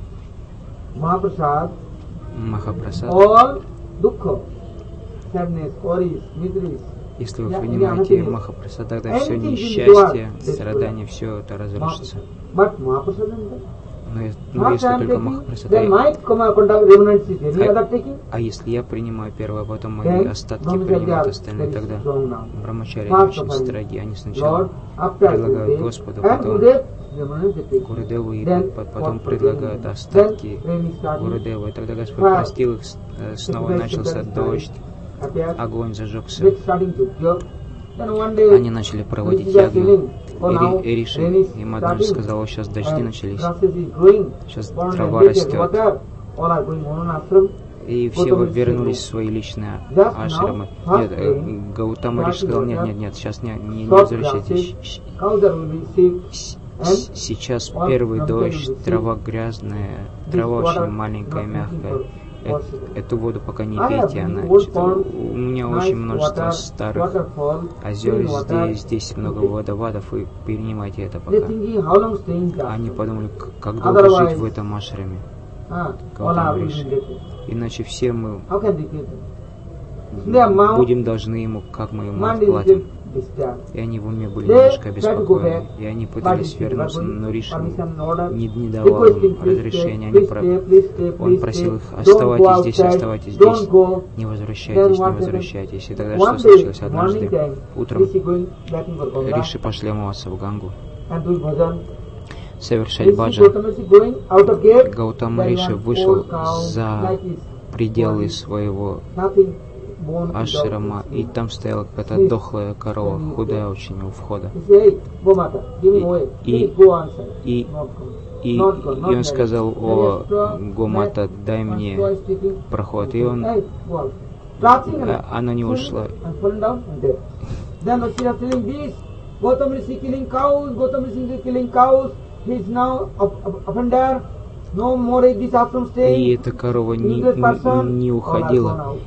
Mahaprasad, Махапрасад. all dukkha, sadness, worries, miseries, Если вы Yeah, принимаете yeah, Махапрасад, тогда все anything in несчастье, the world, страдания, все это разрушится. but Mahaprasad Но not если I am только taking, Махапрасад, then might come a contact remnants is any other taking. а если я принимаю первое, а потом мои Then остатки Brahmacharya принимают are остальные, very тогда strong now. Брамачари First очень offering строги. Они Lord, сначала after предлагают Gurudev, Господу, and потом Gurudev, remnants they take. Гурудеву, и Then потом God предлагают forgave them. остатки Then rain is starting. Гурудеву. И тогда Господь Fire. простил их, снова Sacrifice начался children дождь, appeared. огонь зажегся. Next starting to cure. Then one day, Они начали проводить Rishis are ягну. telling, oh, now Риши rain is и Мадхури starting, сказал, сейчас дожди and начались. grasses is growing, Сейчас pond трава and растет. water, all are going on ashram. И все Gautama Rishi вернулись в said, свои личные Just ашрамы. now, Нет, first Гаутама Риши сказал, нет, нет, нет, сейчас не short возвращайтесь. grasses, cows are will be sick, and Сейчас all первый from дождь, them will трава грязная, this трава water очень маленькая, not мягкая. looking for water. Эту воду пока не I have пейте, она many old что-то- ponds, у меня nice очень множество water, старых waterfall, озер clean water. здесь много водовадов, и перенимайте это They пока. thinking how long staying in the Они ashram. подумали, как долго жить Otherwise, в этом ашраме. All Гаутама are Риши. related. Иначе все мы How can they give them? The amount, будем должны ему, как мы ему man is отплатим. discharged. И они в уме были They немножко tried to go обеспокоены. back, И они but пытались he вернуться, gave но Риши permission and order. не давал им Requesting, please разрешения. stay, Они please stay, Он please просил stay. их, Don't go оставайтесь здесь, outside, оставайтесь здесь, don't go. не Then возвращайтесь, не what happened? возвращайтесь. И тогда One что day, случилось? morning Однажды time, утром Rishi going back for Ganga Риши пошли омываться в Гангу, and doing bhajan. совершать Rishi баджан. Gautama Rishi going out of gate. Гаутама There Риши one вышел old cow, за like this, пределы body, своего nothing, bone without ашрама, и meat. там стояла какая-то дохлая корова, худая очень у входа. He said, hey, go Mata, give me away. И- Please go answer. и- Not go. И Not go, not он marry. сказал, Then о, he struck, Гомата, met, дай one мне straw is sticking. проход. He И said, он, hey, go out. Touching her. она не ушла. And fallen down and dead. Then Rishi is telling this, Gautam Rishi killing cows, Gautam Rishi killing cows. He is now offender. No more is this ashram И staying. эта корова Useless person, не all are уходила. gone out.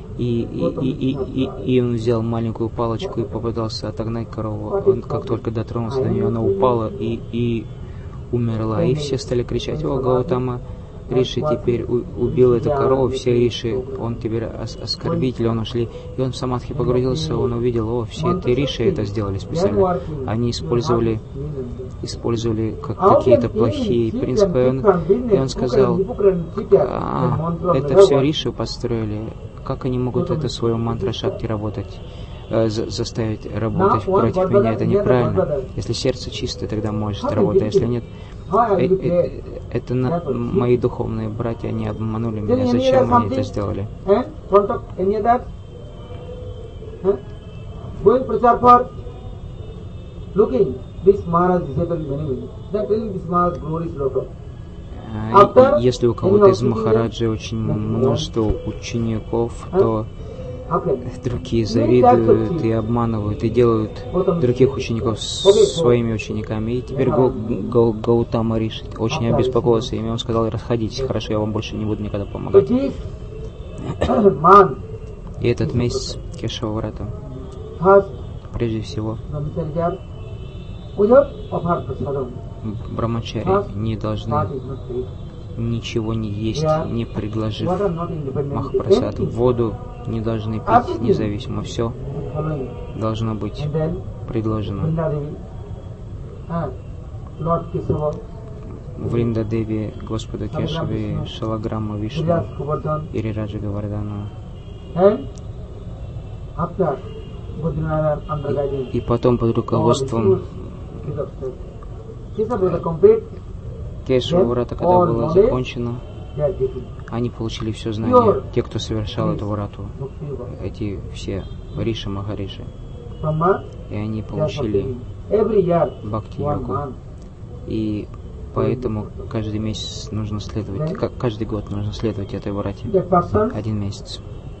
И он взял маленькую палочку и попытался отогнать корову. Он как только дотронулся до нее, она упала и умерла. И все стали кричать, о, Гаутама Риши теперь убил эту корову, все Риши, он теперь оскорбитель, он ушли. И он в самадхи погрузился, он увидел, о, все эти Риши это сделали специально. Они использовали как какие-то плохие принципы. И он сказал, это все Риши построили, как они могут это свою мантра шакти работать? Заставить работать против меня, это неправильно. Если сердце чистое, тогда может работать, а если нет, это мои духовные братья, они обманули меня, зачем они это сделали? Если у кого-то из Махараджи очень множество учеников, то другие завидуют и обманывают, и делают других учеников своими учениками. И теперь Гаутама Риши очень обеспокоился ими. Он сказал: расходитесь, хорошо, я вам больше не буду никогда помогать. И этот месяц Кешава-врата, прежде всего, брамачари не должны ничего не есть, не предложив Махапрасад. Воду не должны пить, независимо. Все должно быть предложено. Вриндадеви, Господу Кешаве, Шалаграма Вишну, Ирираджа Гавардхана. И потом под руководством Кешава-врата, когда было закончено, они получили все знания. Те, кто совершал эту врату, эти все Риши, Махариши. И они получили бхакти-йогу. И поэтому каждый месяц нужно следовать, каждый год нужно следовать этой врате. 1 месяц.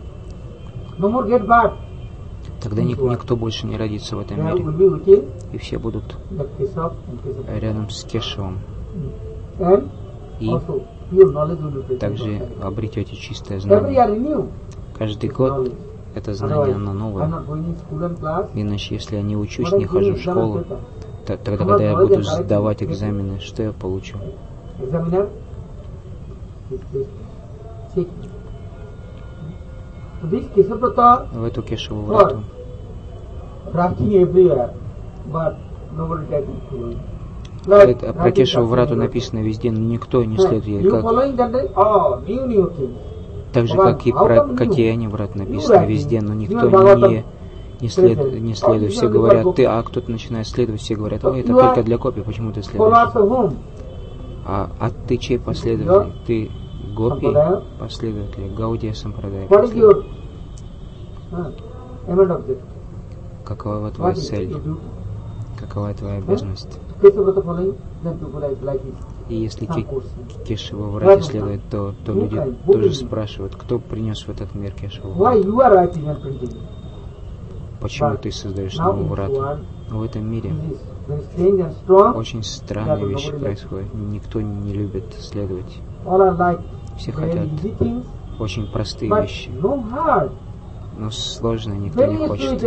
Тогда никто больше не родится в этом мире. И все будут рядом с Кешавом. И также обретете чистое знание. Каждый год это знание, оно новое. Иначе, если я не учусь, не хожу в школу, тогда, когда я буду сдавать экзамены, что я получу? В эту Кешаву-врату про Кешаву-врату написано везде, но никто не следует ей. Так же, как и про Катьяни-врату написано везде, но никто не следует. Все говорят: ты, а кто-то начинает следовать, все говорят: ой, это только для копий, почему ты следуешь? А ты чей последователь? Ты гопи последователь, Гаудия Сампрадая последователь. Какова твоя цель? Какова твоя обязанность? И если Кешава-врате следует, то люди тоже спрашивают: кто принес в этот мир Кешаву-врату? Почему ты создаешь новую врату? В этом мире очень странные вещи происходят. Никто не любит следовать. Все хотят очень простые вещи. Но сложное никто не хочет.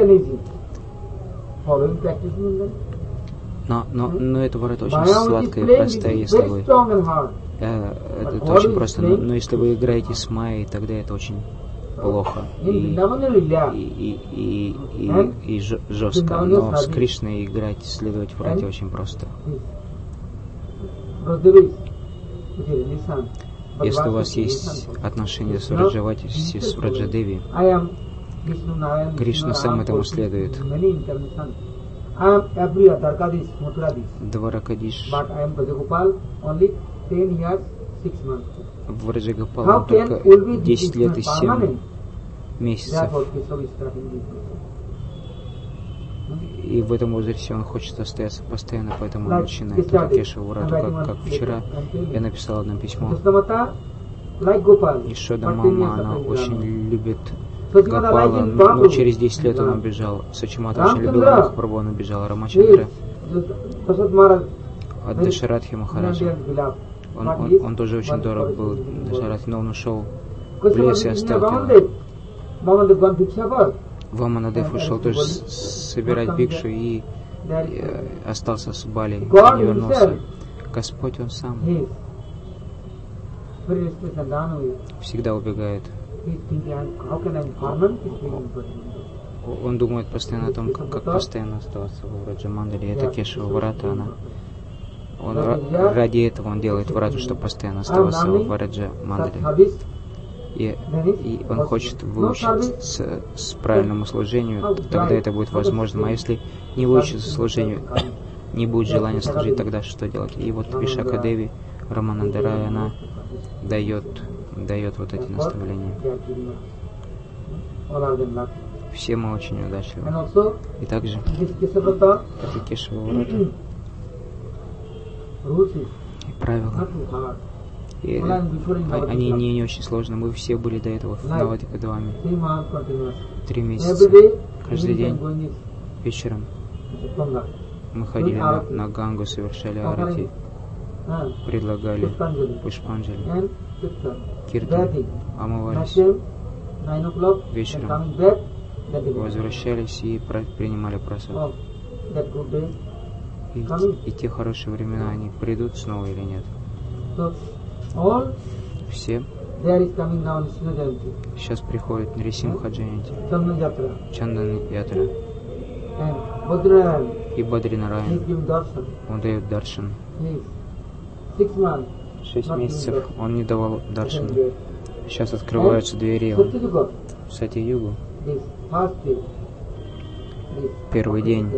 Но эта врата очень сладкая и простая, если вы... Это очень просто. Но если вы играете с Майей, тогда это очень плохо и жестко. Но с Кришной играть, следовать в врате очень просто. Если у вас есть отношения с Враджавати, с Враджадеви, Кришна сам этому следует. Дваракадиш в Враджагопал только 10 лет и 7 месяцев. И в этом возрасте он хочет остаться постоянно, поэтому он начинает эту Кешаву-врату. Как вчера я написал одно письмо. Ишода мама, она очень любит Гопала, но через 10 лет он убежал. Сачимата очень любил Махапрабху, он убежал. Рамачандра от Дашаратхи Махараджа. Он тоже очень дорог был Дашаратхи, но он ушел в лес и оставил его. Ваманадев ушел тоже собирать бикшу и остался с Бали, и не вернулся. Господь, Он сам всегда убегает. Он думает постоянно о том, как постоянно оставаться в Враджамандале. Это Кешава-врата, он ради этого он делает врату, чтобы постоянно оставаться в Враджамандале. И он хочет выучиться с правильному служению, тогда это будет возможно. А если не выучиться служению, не будет желания служить, тогда что делать? И вот Вишакха-деви, Раманандарая, она дает вот эти наставления. Все мы очень удачливы. И также это Кешава-врата и правила. И они не очень сложно. Мы все были до этого в Навадипадваме. 3 месяца. Каждый день вечером мы ходили на Гангу, совершали арати, предлагали пушпанджали, киртан, омывались вечером, возвращались и принимали прасад. И те хорошие времена, они придут снова или нет? Все сейчас приходят Нрисимха Джаянти, Чандан Ятра и Бадринараян. Он дает даршан. 6 месяцев он не давал даршан. Сейчас открываются двери в Сати-югу. Первый день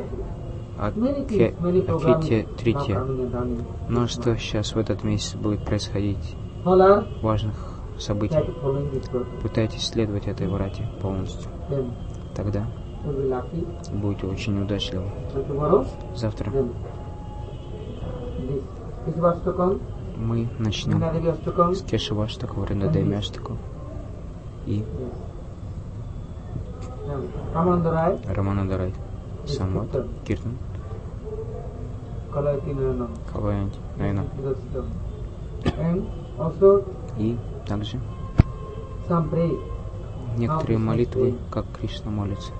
Акхитя Тритья. Но что сейчас в этот месяц будет происходить? Важных событий. Пытайтесь следовать этой врате полностью. Тогда будете очень удачливы. Завтра мы начнем с Кешаваштака, Вриндадеви Аштаку и Раманандарай, Самват, Киртан, Калаянти, Найна. И также некоторые молитвы, как Кришна молится.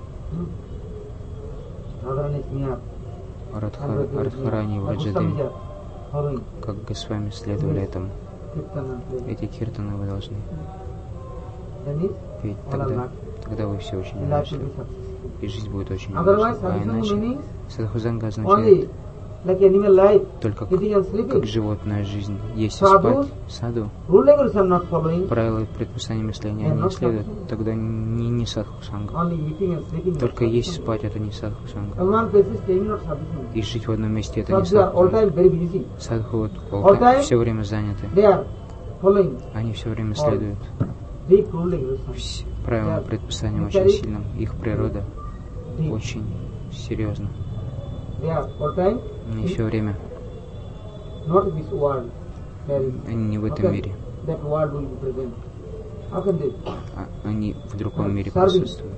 Радхарани Враджадеви, как Госвами следовали этому. Эти киртаны вы должны петь тогда вы все очень удачливы. И жизнь будет очень удачлива. А иначе садхузанга означает только как животная жизнь. Если спать саду, правила и предписания мышления они не следуют, тогда не садхусанга. Только есть спать, это не садхусанга. И жить в одном месте, это не садхусанга. Садху все время заняты. Они все время следуют правилам, предписаниям очень сильным. Их природа очень серьезна. Они все время. Они не в этом мире. Они в другом мире присутствуют.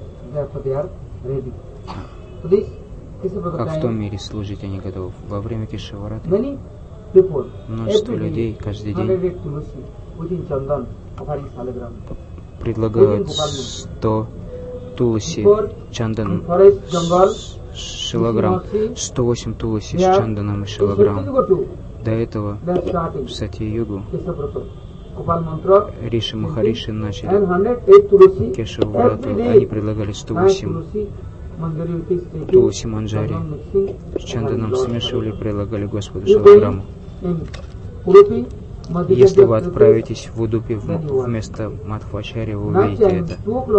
Как в том мире служить они готовы. Во время Кешавараты множество людей каждый день предлагают 100 туласи, чандан, шилограмм, 108 туласи с чанданом и шилограмм. До этого в Сати-югу Риши Махариши начали Кешаварату, они предлагали 108 туласи манджари, с чанданом смешивали, предлагали Господу шилограмму. Если вы отправитесь в Удупи вместо Мадхвачари, вы увидите это.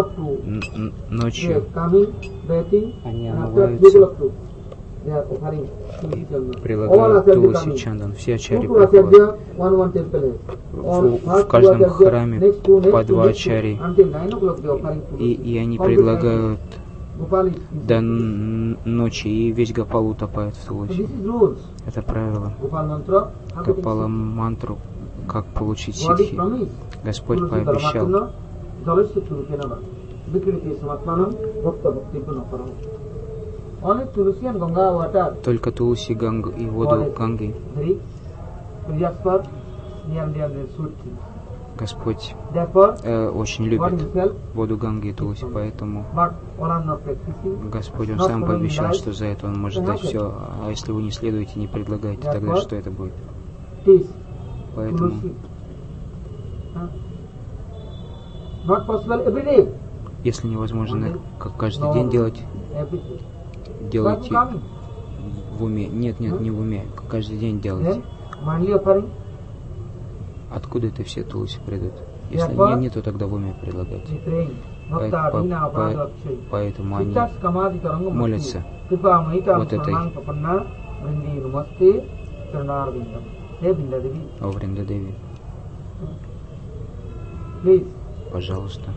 Ночью они омываются и прилагают туласи чандан. Все ачари приходят. В каждом храме по 2 ачари. И они предлагают до ночи, и весь Гопал утопает в туласи. Это правило. Гопала мантру, как получить ситхи. Господь пообещал. Только Тулси Гангу и воду Ганги Господь очень любит воду Ганги и Тулси, поэтому Господь, Он сам пообещал, что за это Он может дать все. А если вы не следуете, не предлагаете, тогда что это будет? Поэтому если невозможно как каждый день делать, делайте в уме. Нет, не в уме, каждый день делайте. Откуда это все туласи придут? Если нет, то тогда в уме предлагайте. Поэтому они молятся вот этой о Вриндадеви. Пожалуйста,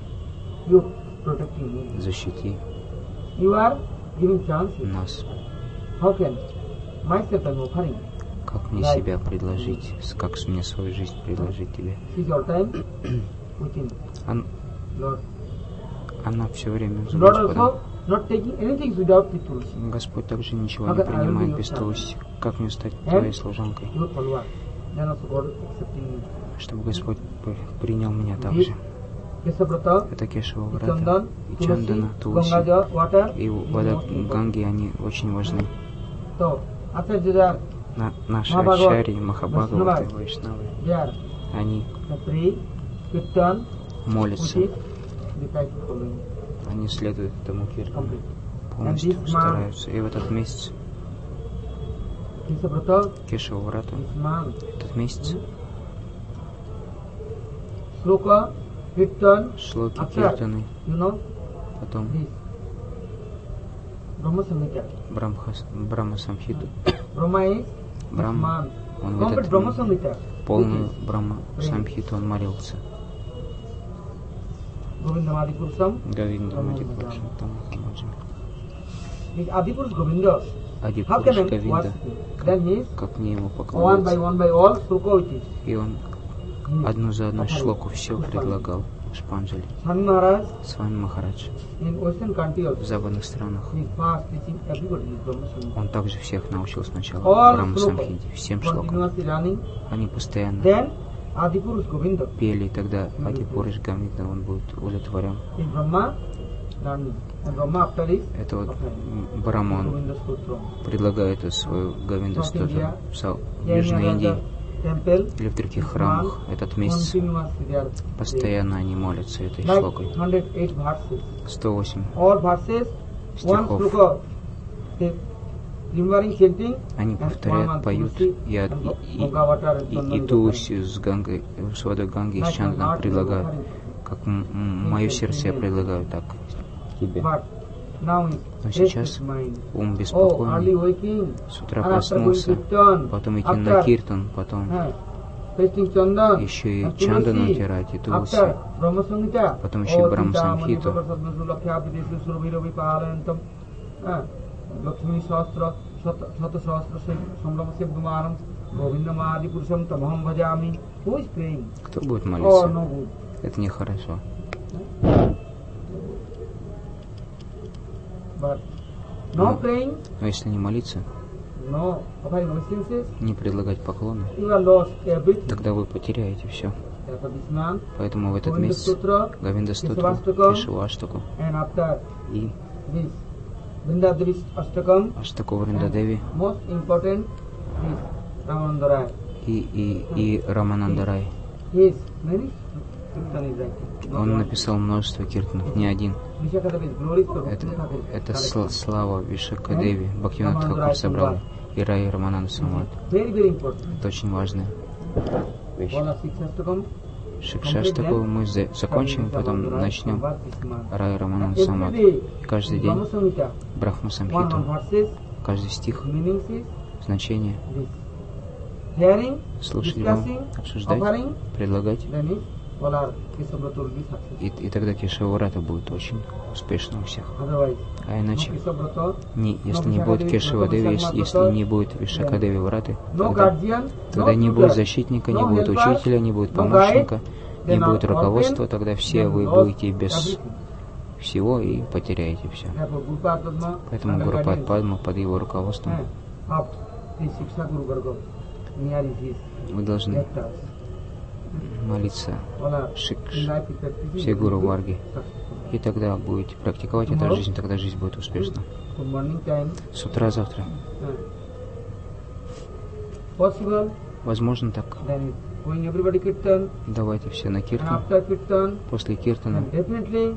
защити нас. Как мне себя предложить, как мне свою жизнь предложить тебе? Seek your time within Lord. Она все время за Lord Господом. also not taking anything without the Tulsi. Господь также ничего не принимает без Тулси. Как мне стать твоей служанкой? Your follower. Then also God accepting you. Чтобы Господь принял меня также. Keshavrata, Это Кешава Врата Chandan, и Чандана, Тулси Ganga water. и вода Ганги, они очень важны. So, after that, Наши ачарьи, Махабхагаваты, Вайшнавы, there, они pray, kirtan, молятся, which is the practice following. они следуют этому киртану, Complete. полностью стараются. И в этот месяц Keshavrata, Кешава Врата, this month, этот месяц, Sloka, Kirtan, шлоки, after, киртаны, you know, потом this Brahma Samhita. Брахма Самхиту. Brahma is Брахма, this он man. в Complete этот Brahma Samhita. полную Брахма Самхиту он молился. Govinda Adipurusham. Говинда Мадипуршам, там Маджами. This Adipurush Govinda. How Адипуруш can I Говинда, worship him? Then he is как мне ему one поклоняться. by all Sloka it is. И он одну за одной шлоку все предлагал Шпанджали. Swami Maharaj С вами Махарадж. in Western country В also. западных странах He is fast teaching everybody this Brahma Samhita. он также всех научил сначала All Брахма slokas Самхите, всем шлокам. continuously running. Они постоянно Then Adipurush Govinda пели, и тогда Адипуруш Говинда, он будет удовлетворен. is Brahma running. And Brahma after is Это вот Браман Govinda Sutra. предлагает свою Говинда Стоту в Here Южной in Индии temple, или в других храмах. Этот месяц continuously they are постоянно они молятся этой like шлокой. 108 verses. 108 All verses, one стихов. sloka, they remembering chanting, Они and повторяют, one поют, Tulsi, и and Gangavatar and Chandan Тулси с Гангой, с водой Ганги и с Чанданом предлагают. Как мое сердце я предлагаю, так тебе. But now is Но сейчас restless mind. ум Oh, early беспокойный, waking, с утра and after going проснулся, kirtan, потом идти на after киртан, потом tasting Chandan, еще и and Чандан Tulsi, натирать, и Тулси, after Brahma Samhita, потом еще и Брахма Cintamani Самхиту. Prabhasadna Sulakya Videsu Surabhiravi Palayantam, Lakshmi Sahasra, Shata Sahasra Samrama Sevdumanam, Govinda Mahadi Purusham Tamaham Bhajami. Who is praying? Кто будет Oh, молиться? no good. Это нехорошо. But no praying, Но если не молиться, no offering obeisances, не предлагать поклоны, you are lost everything. тогда вы потеряете все. Therefore this man, Поэтому в этот Govinda месяц Sutra, Говинда Стутру, Keshavastaka, Кешаваштаку and after и this Vrindadevi Ashtakam, Аштаку Вриндадеви most important is Ramananda Rai. и Раманандарай. His many kirtan is writing. Он написал множество киртанов, не один. Vishakadavi is glory for Это Bhaktivinoda Thakur. слава Вишакадеви, Бхактивинод Тхакур собрал, и Рай Рамананда Самвад. Very, very important. Это очень важная вещь. All are six Ashtakam. Шикшаштаку мы закончим, потом начнем Рай Рамананда Самвад. Каждый день Brahma Samhita, Брахма one Самхиту, verses, каждый стих, meanings is значение, this. Hearing, слушать его, discussing, обсуждать, offering, предлагать. then is all are Keshavrata will be successful. И тогда Кешаврата будет очень успешно у всех. Otherwise, А no иначе, Keshavrata, если не будет Кешавадеви, если не будет Вишакадеви Враты, no тогда guardian, Тогда no не будет tutor, защитника, не no будет helper, учителя, не будет no помощника, guide, не then будет are руководства, orphan, тогда все then вы lost будете без everything. всего и потеряете все. Therefore, Gurupad Padma, Поэтому under Гурупад guidance, Падма под его руководством of the Shiksha Guru Varga, near is his вы должны nectars. молиться All are Шикш, in life effective, все гуру Варги. successful. И тогда будете практиковать эту жизнь, тогда жизнь будет успешна. So morning time, С утра завтра. possible, Возможно так. then is going everybody kirtan, Давайте все на and киртан. after kirtan, После киртана then definitely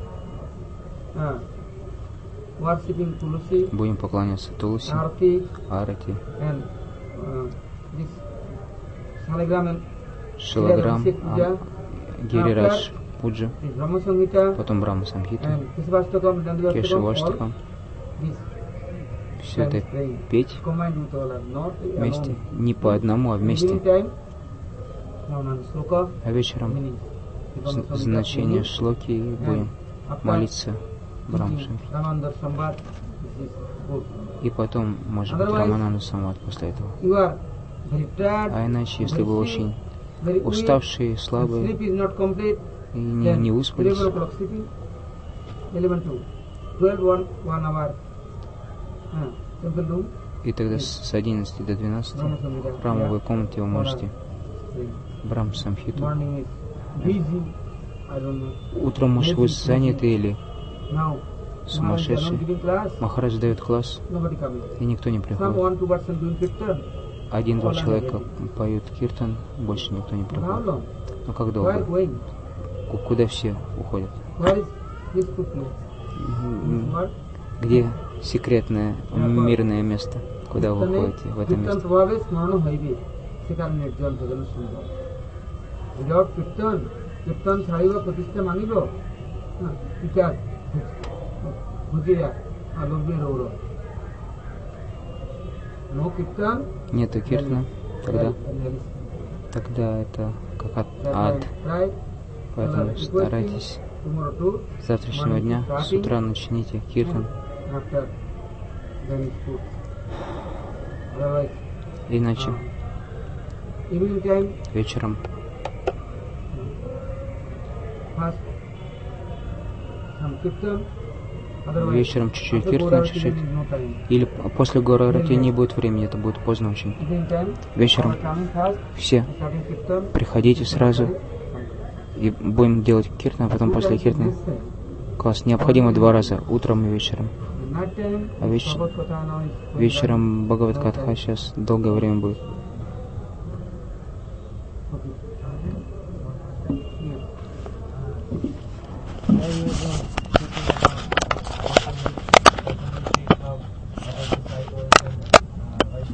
worshipping Tulsi, будем поклоняться Тулси, Arati, Арати, and this Salagram and Шилаграм, Гирирадж Пуджа, this Brahma Samhita, потом Брахма Самхиту, and Keshavastakam, Dandavastakam, Кешаваштакам. all this Все это петь combined with all are not вместе, alone. не по одному, а Evening вместе. time, one sloka, А вечером meaning Brahma Samhita, значение meaning, шлоки и and будем after молиться Брахма thinking Самхиту. Ramananda Samvad, this is good. И потом, может быть, Otherwise, Рамананду Самвад после этого. You are very tired, А иначе, если вы very очень sick, very weak, уставшие, and слабые sleep is not complete, и then не выспались, 11 o'clock sleeping, 11 to 12, 1 hour, simple room, и тогда с 11 до 12 Brahma Samhita, в храмовой комнате вы можете saying, Брахма Самхиту. morning is busy, I don't know. Утром, может, вы заняты или Now, сумасшедший. giving class, Махарадж дает класс, nobody coming. и никто не Some приходит. 1-2 person doing kirtan. Один-два человека поют киртан, больше никто не How приходит. long? Ну как Where долго? going? Куда все уходят? Where is peaceful place? What? Где секретное, мирное место? Куда вы уходите в это কীর্তন место? প্রভাবে স্মরণ হইবে সেখানে নির্জন ভজন সুন্দর উইদাউট কীর্তন কীর্তন ছাড়িব প্রতিষ্ঠা মানিব ইতিহাস বুঝিয়া আলোকে রৌর নো কীর্তন Нету киртана, тогда это как ад. Поэтому старайтесь с завтрашнего дня, с утра начните киртан. Иначе вечером вечером чуть-чуть киртан, чуть-чуть. Или после горы Арати не будет времени, это будет поздно очень. Вечером все приходите сразу и будем делать киртан, а потом после киртана класс. Необходимо 2 раза, утром и вечером. А вечером Бхагават-катха сейчас долгое время будет.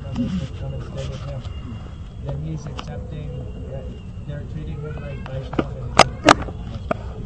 Then he's accepting, they're treating him like Vaishnava.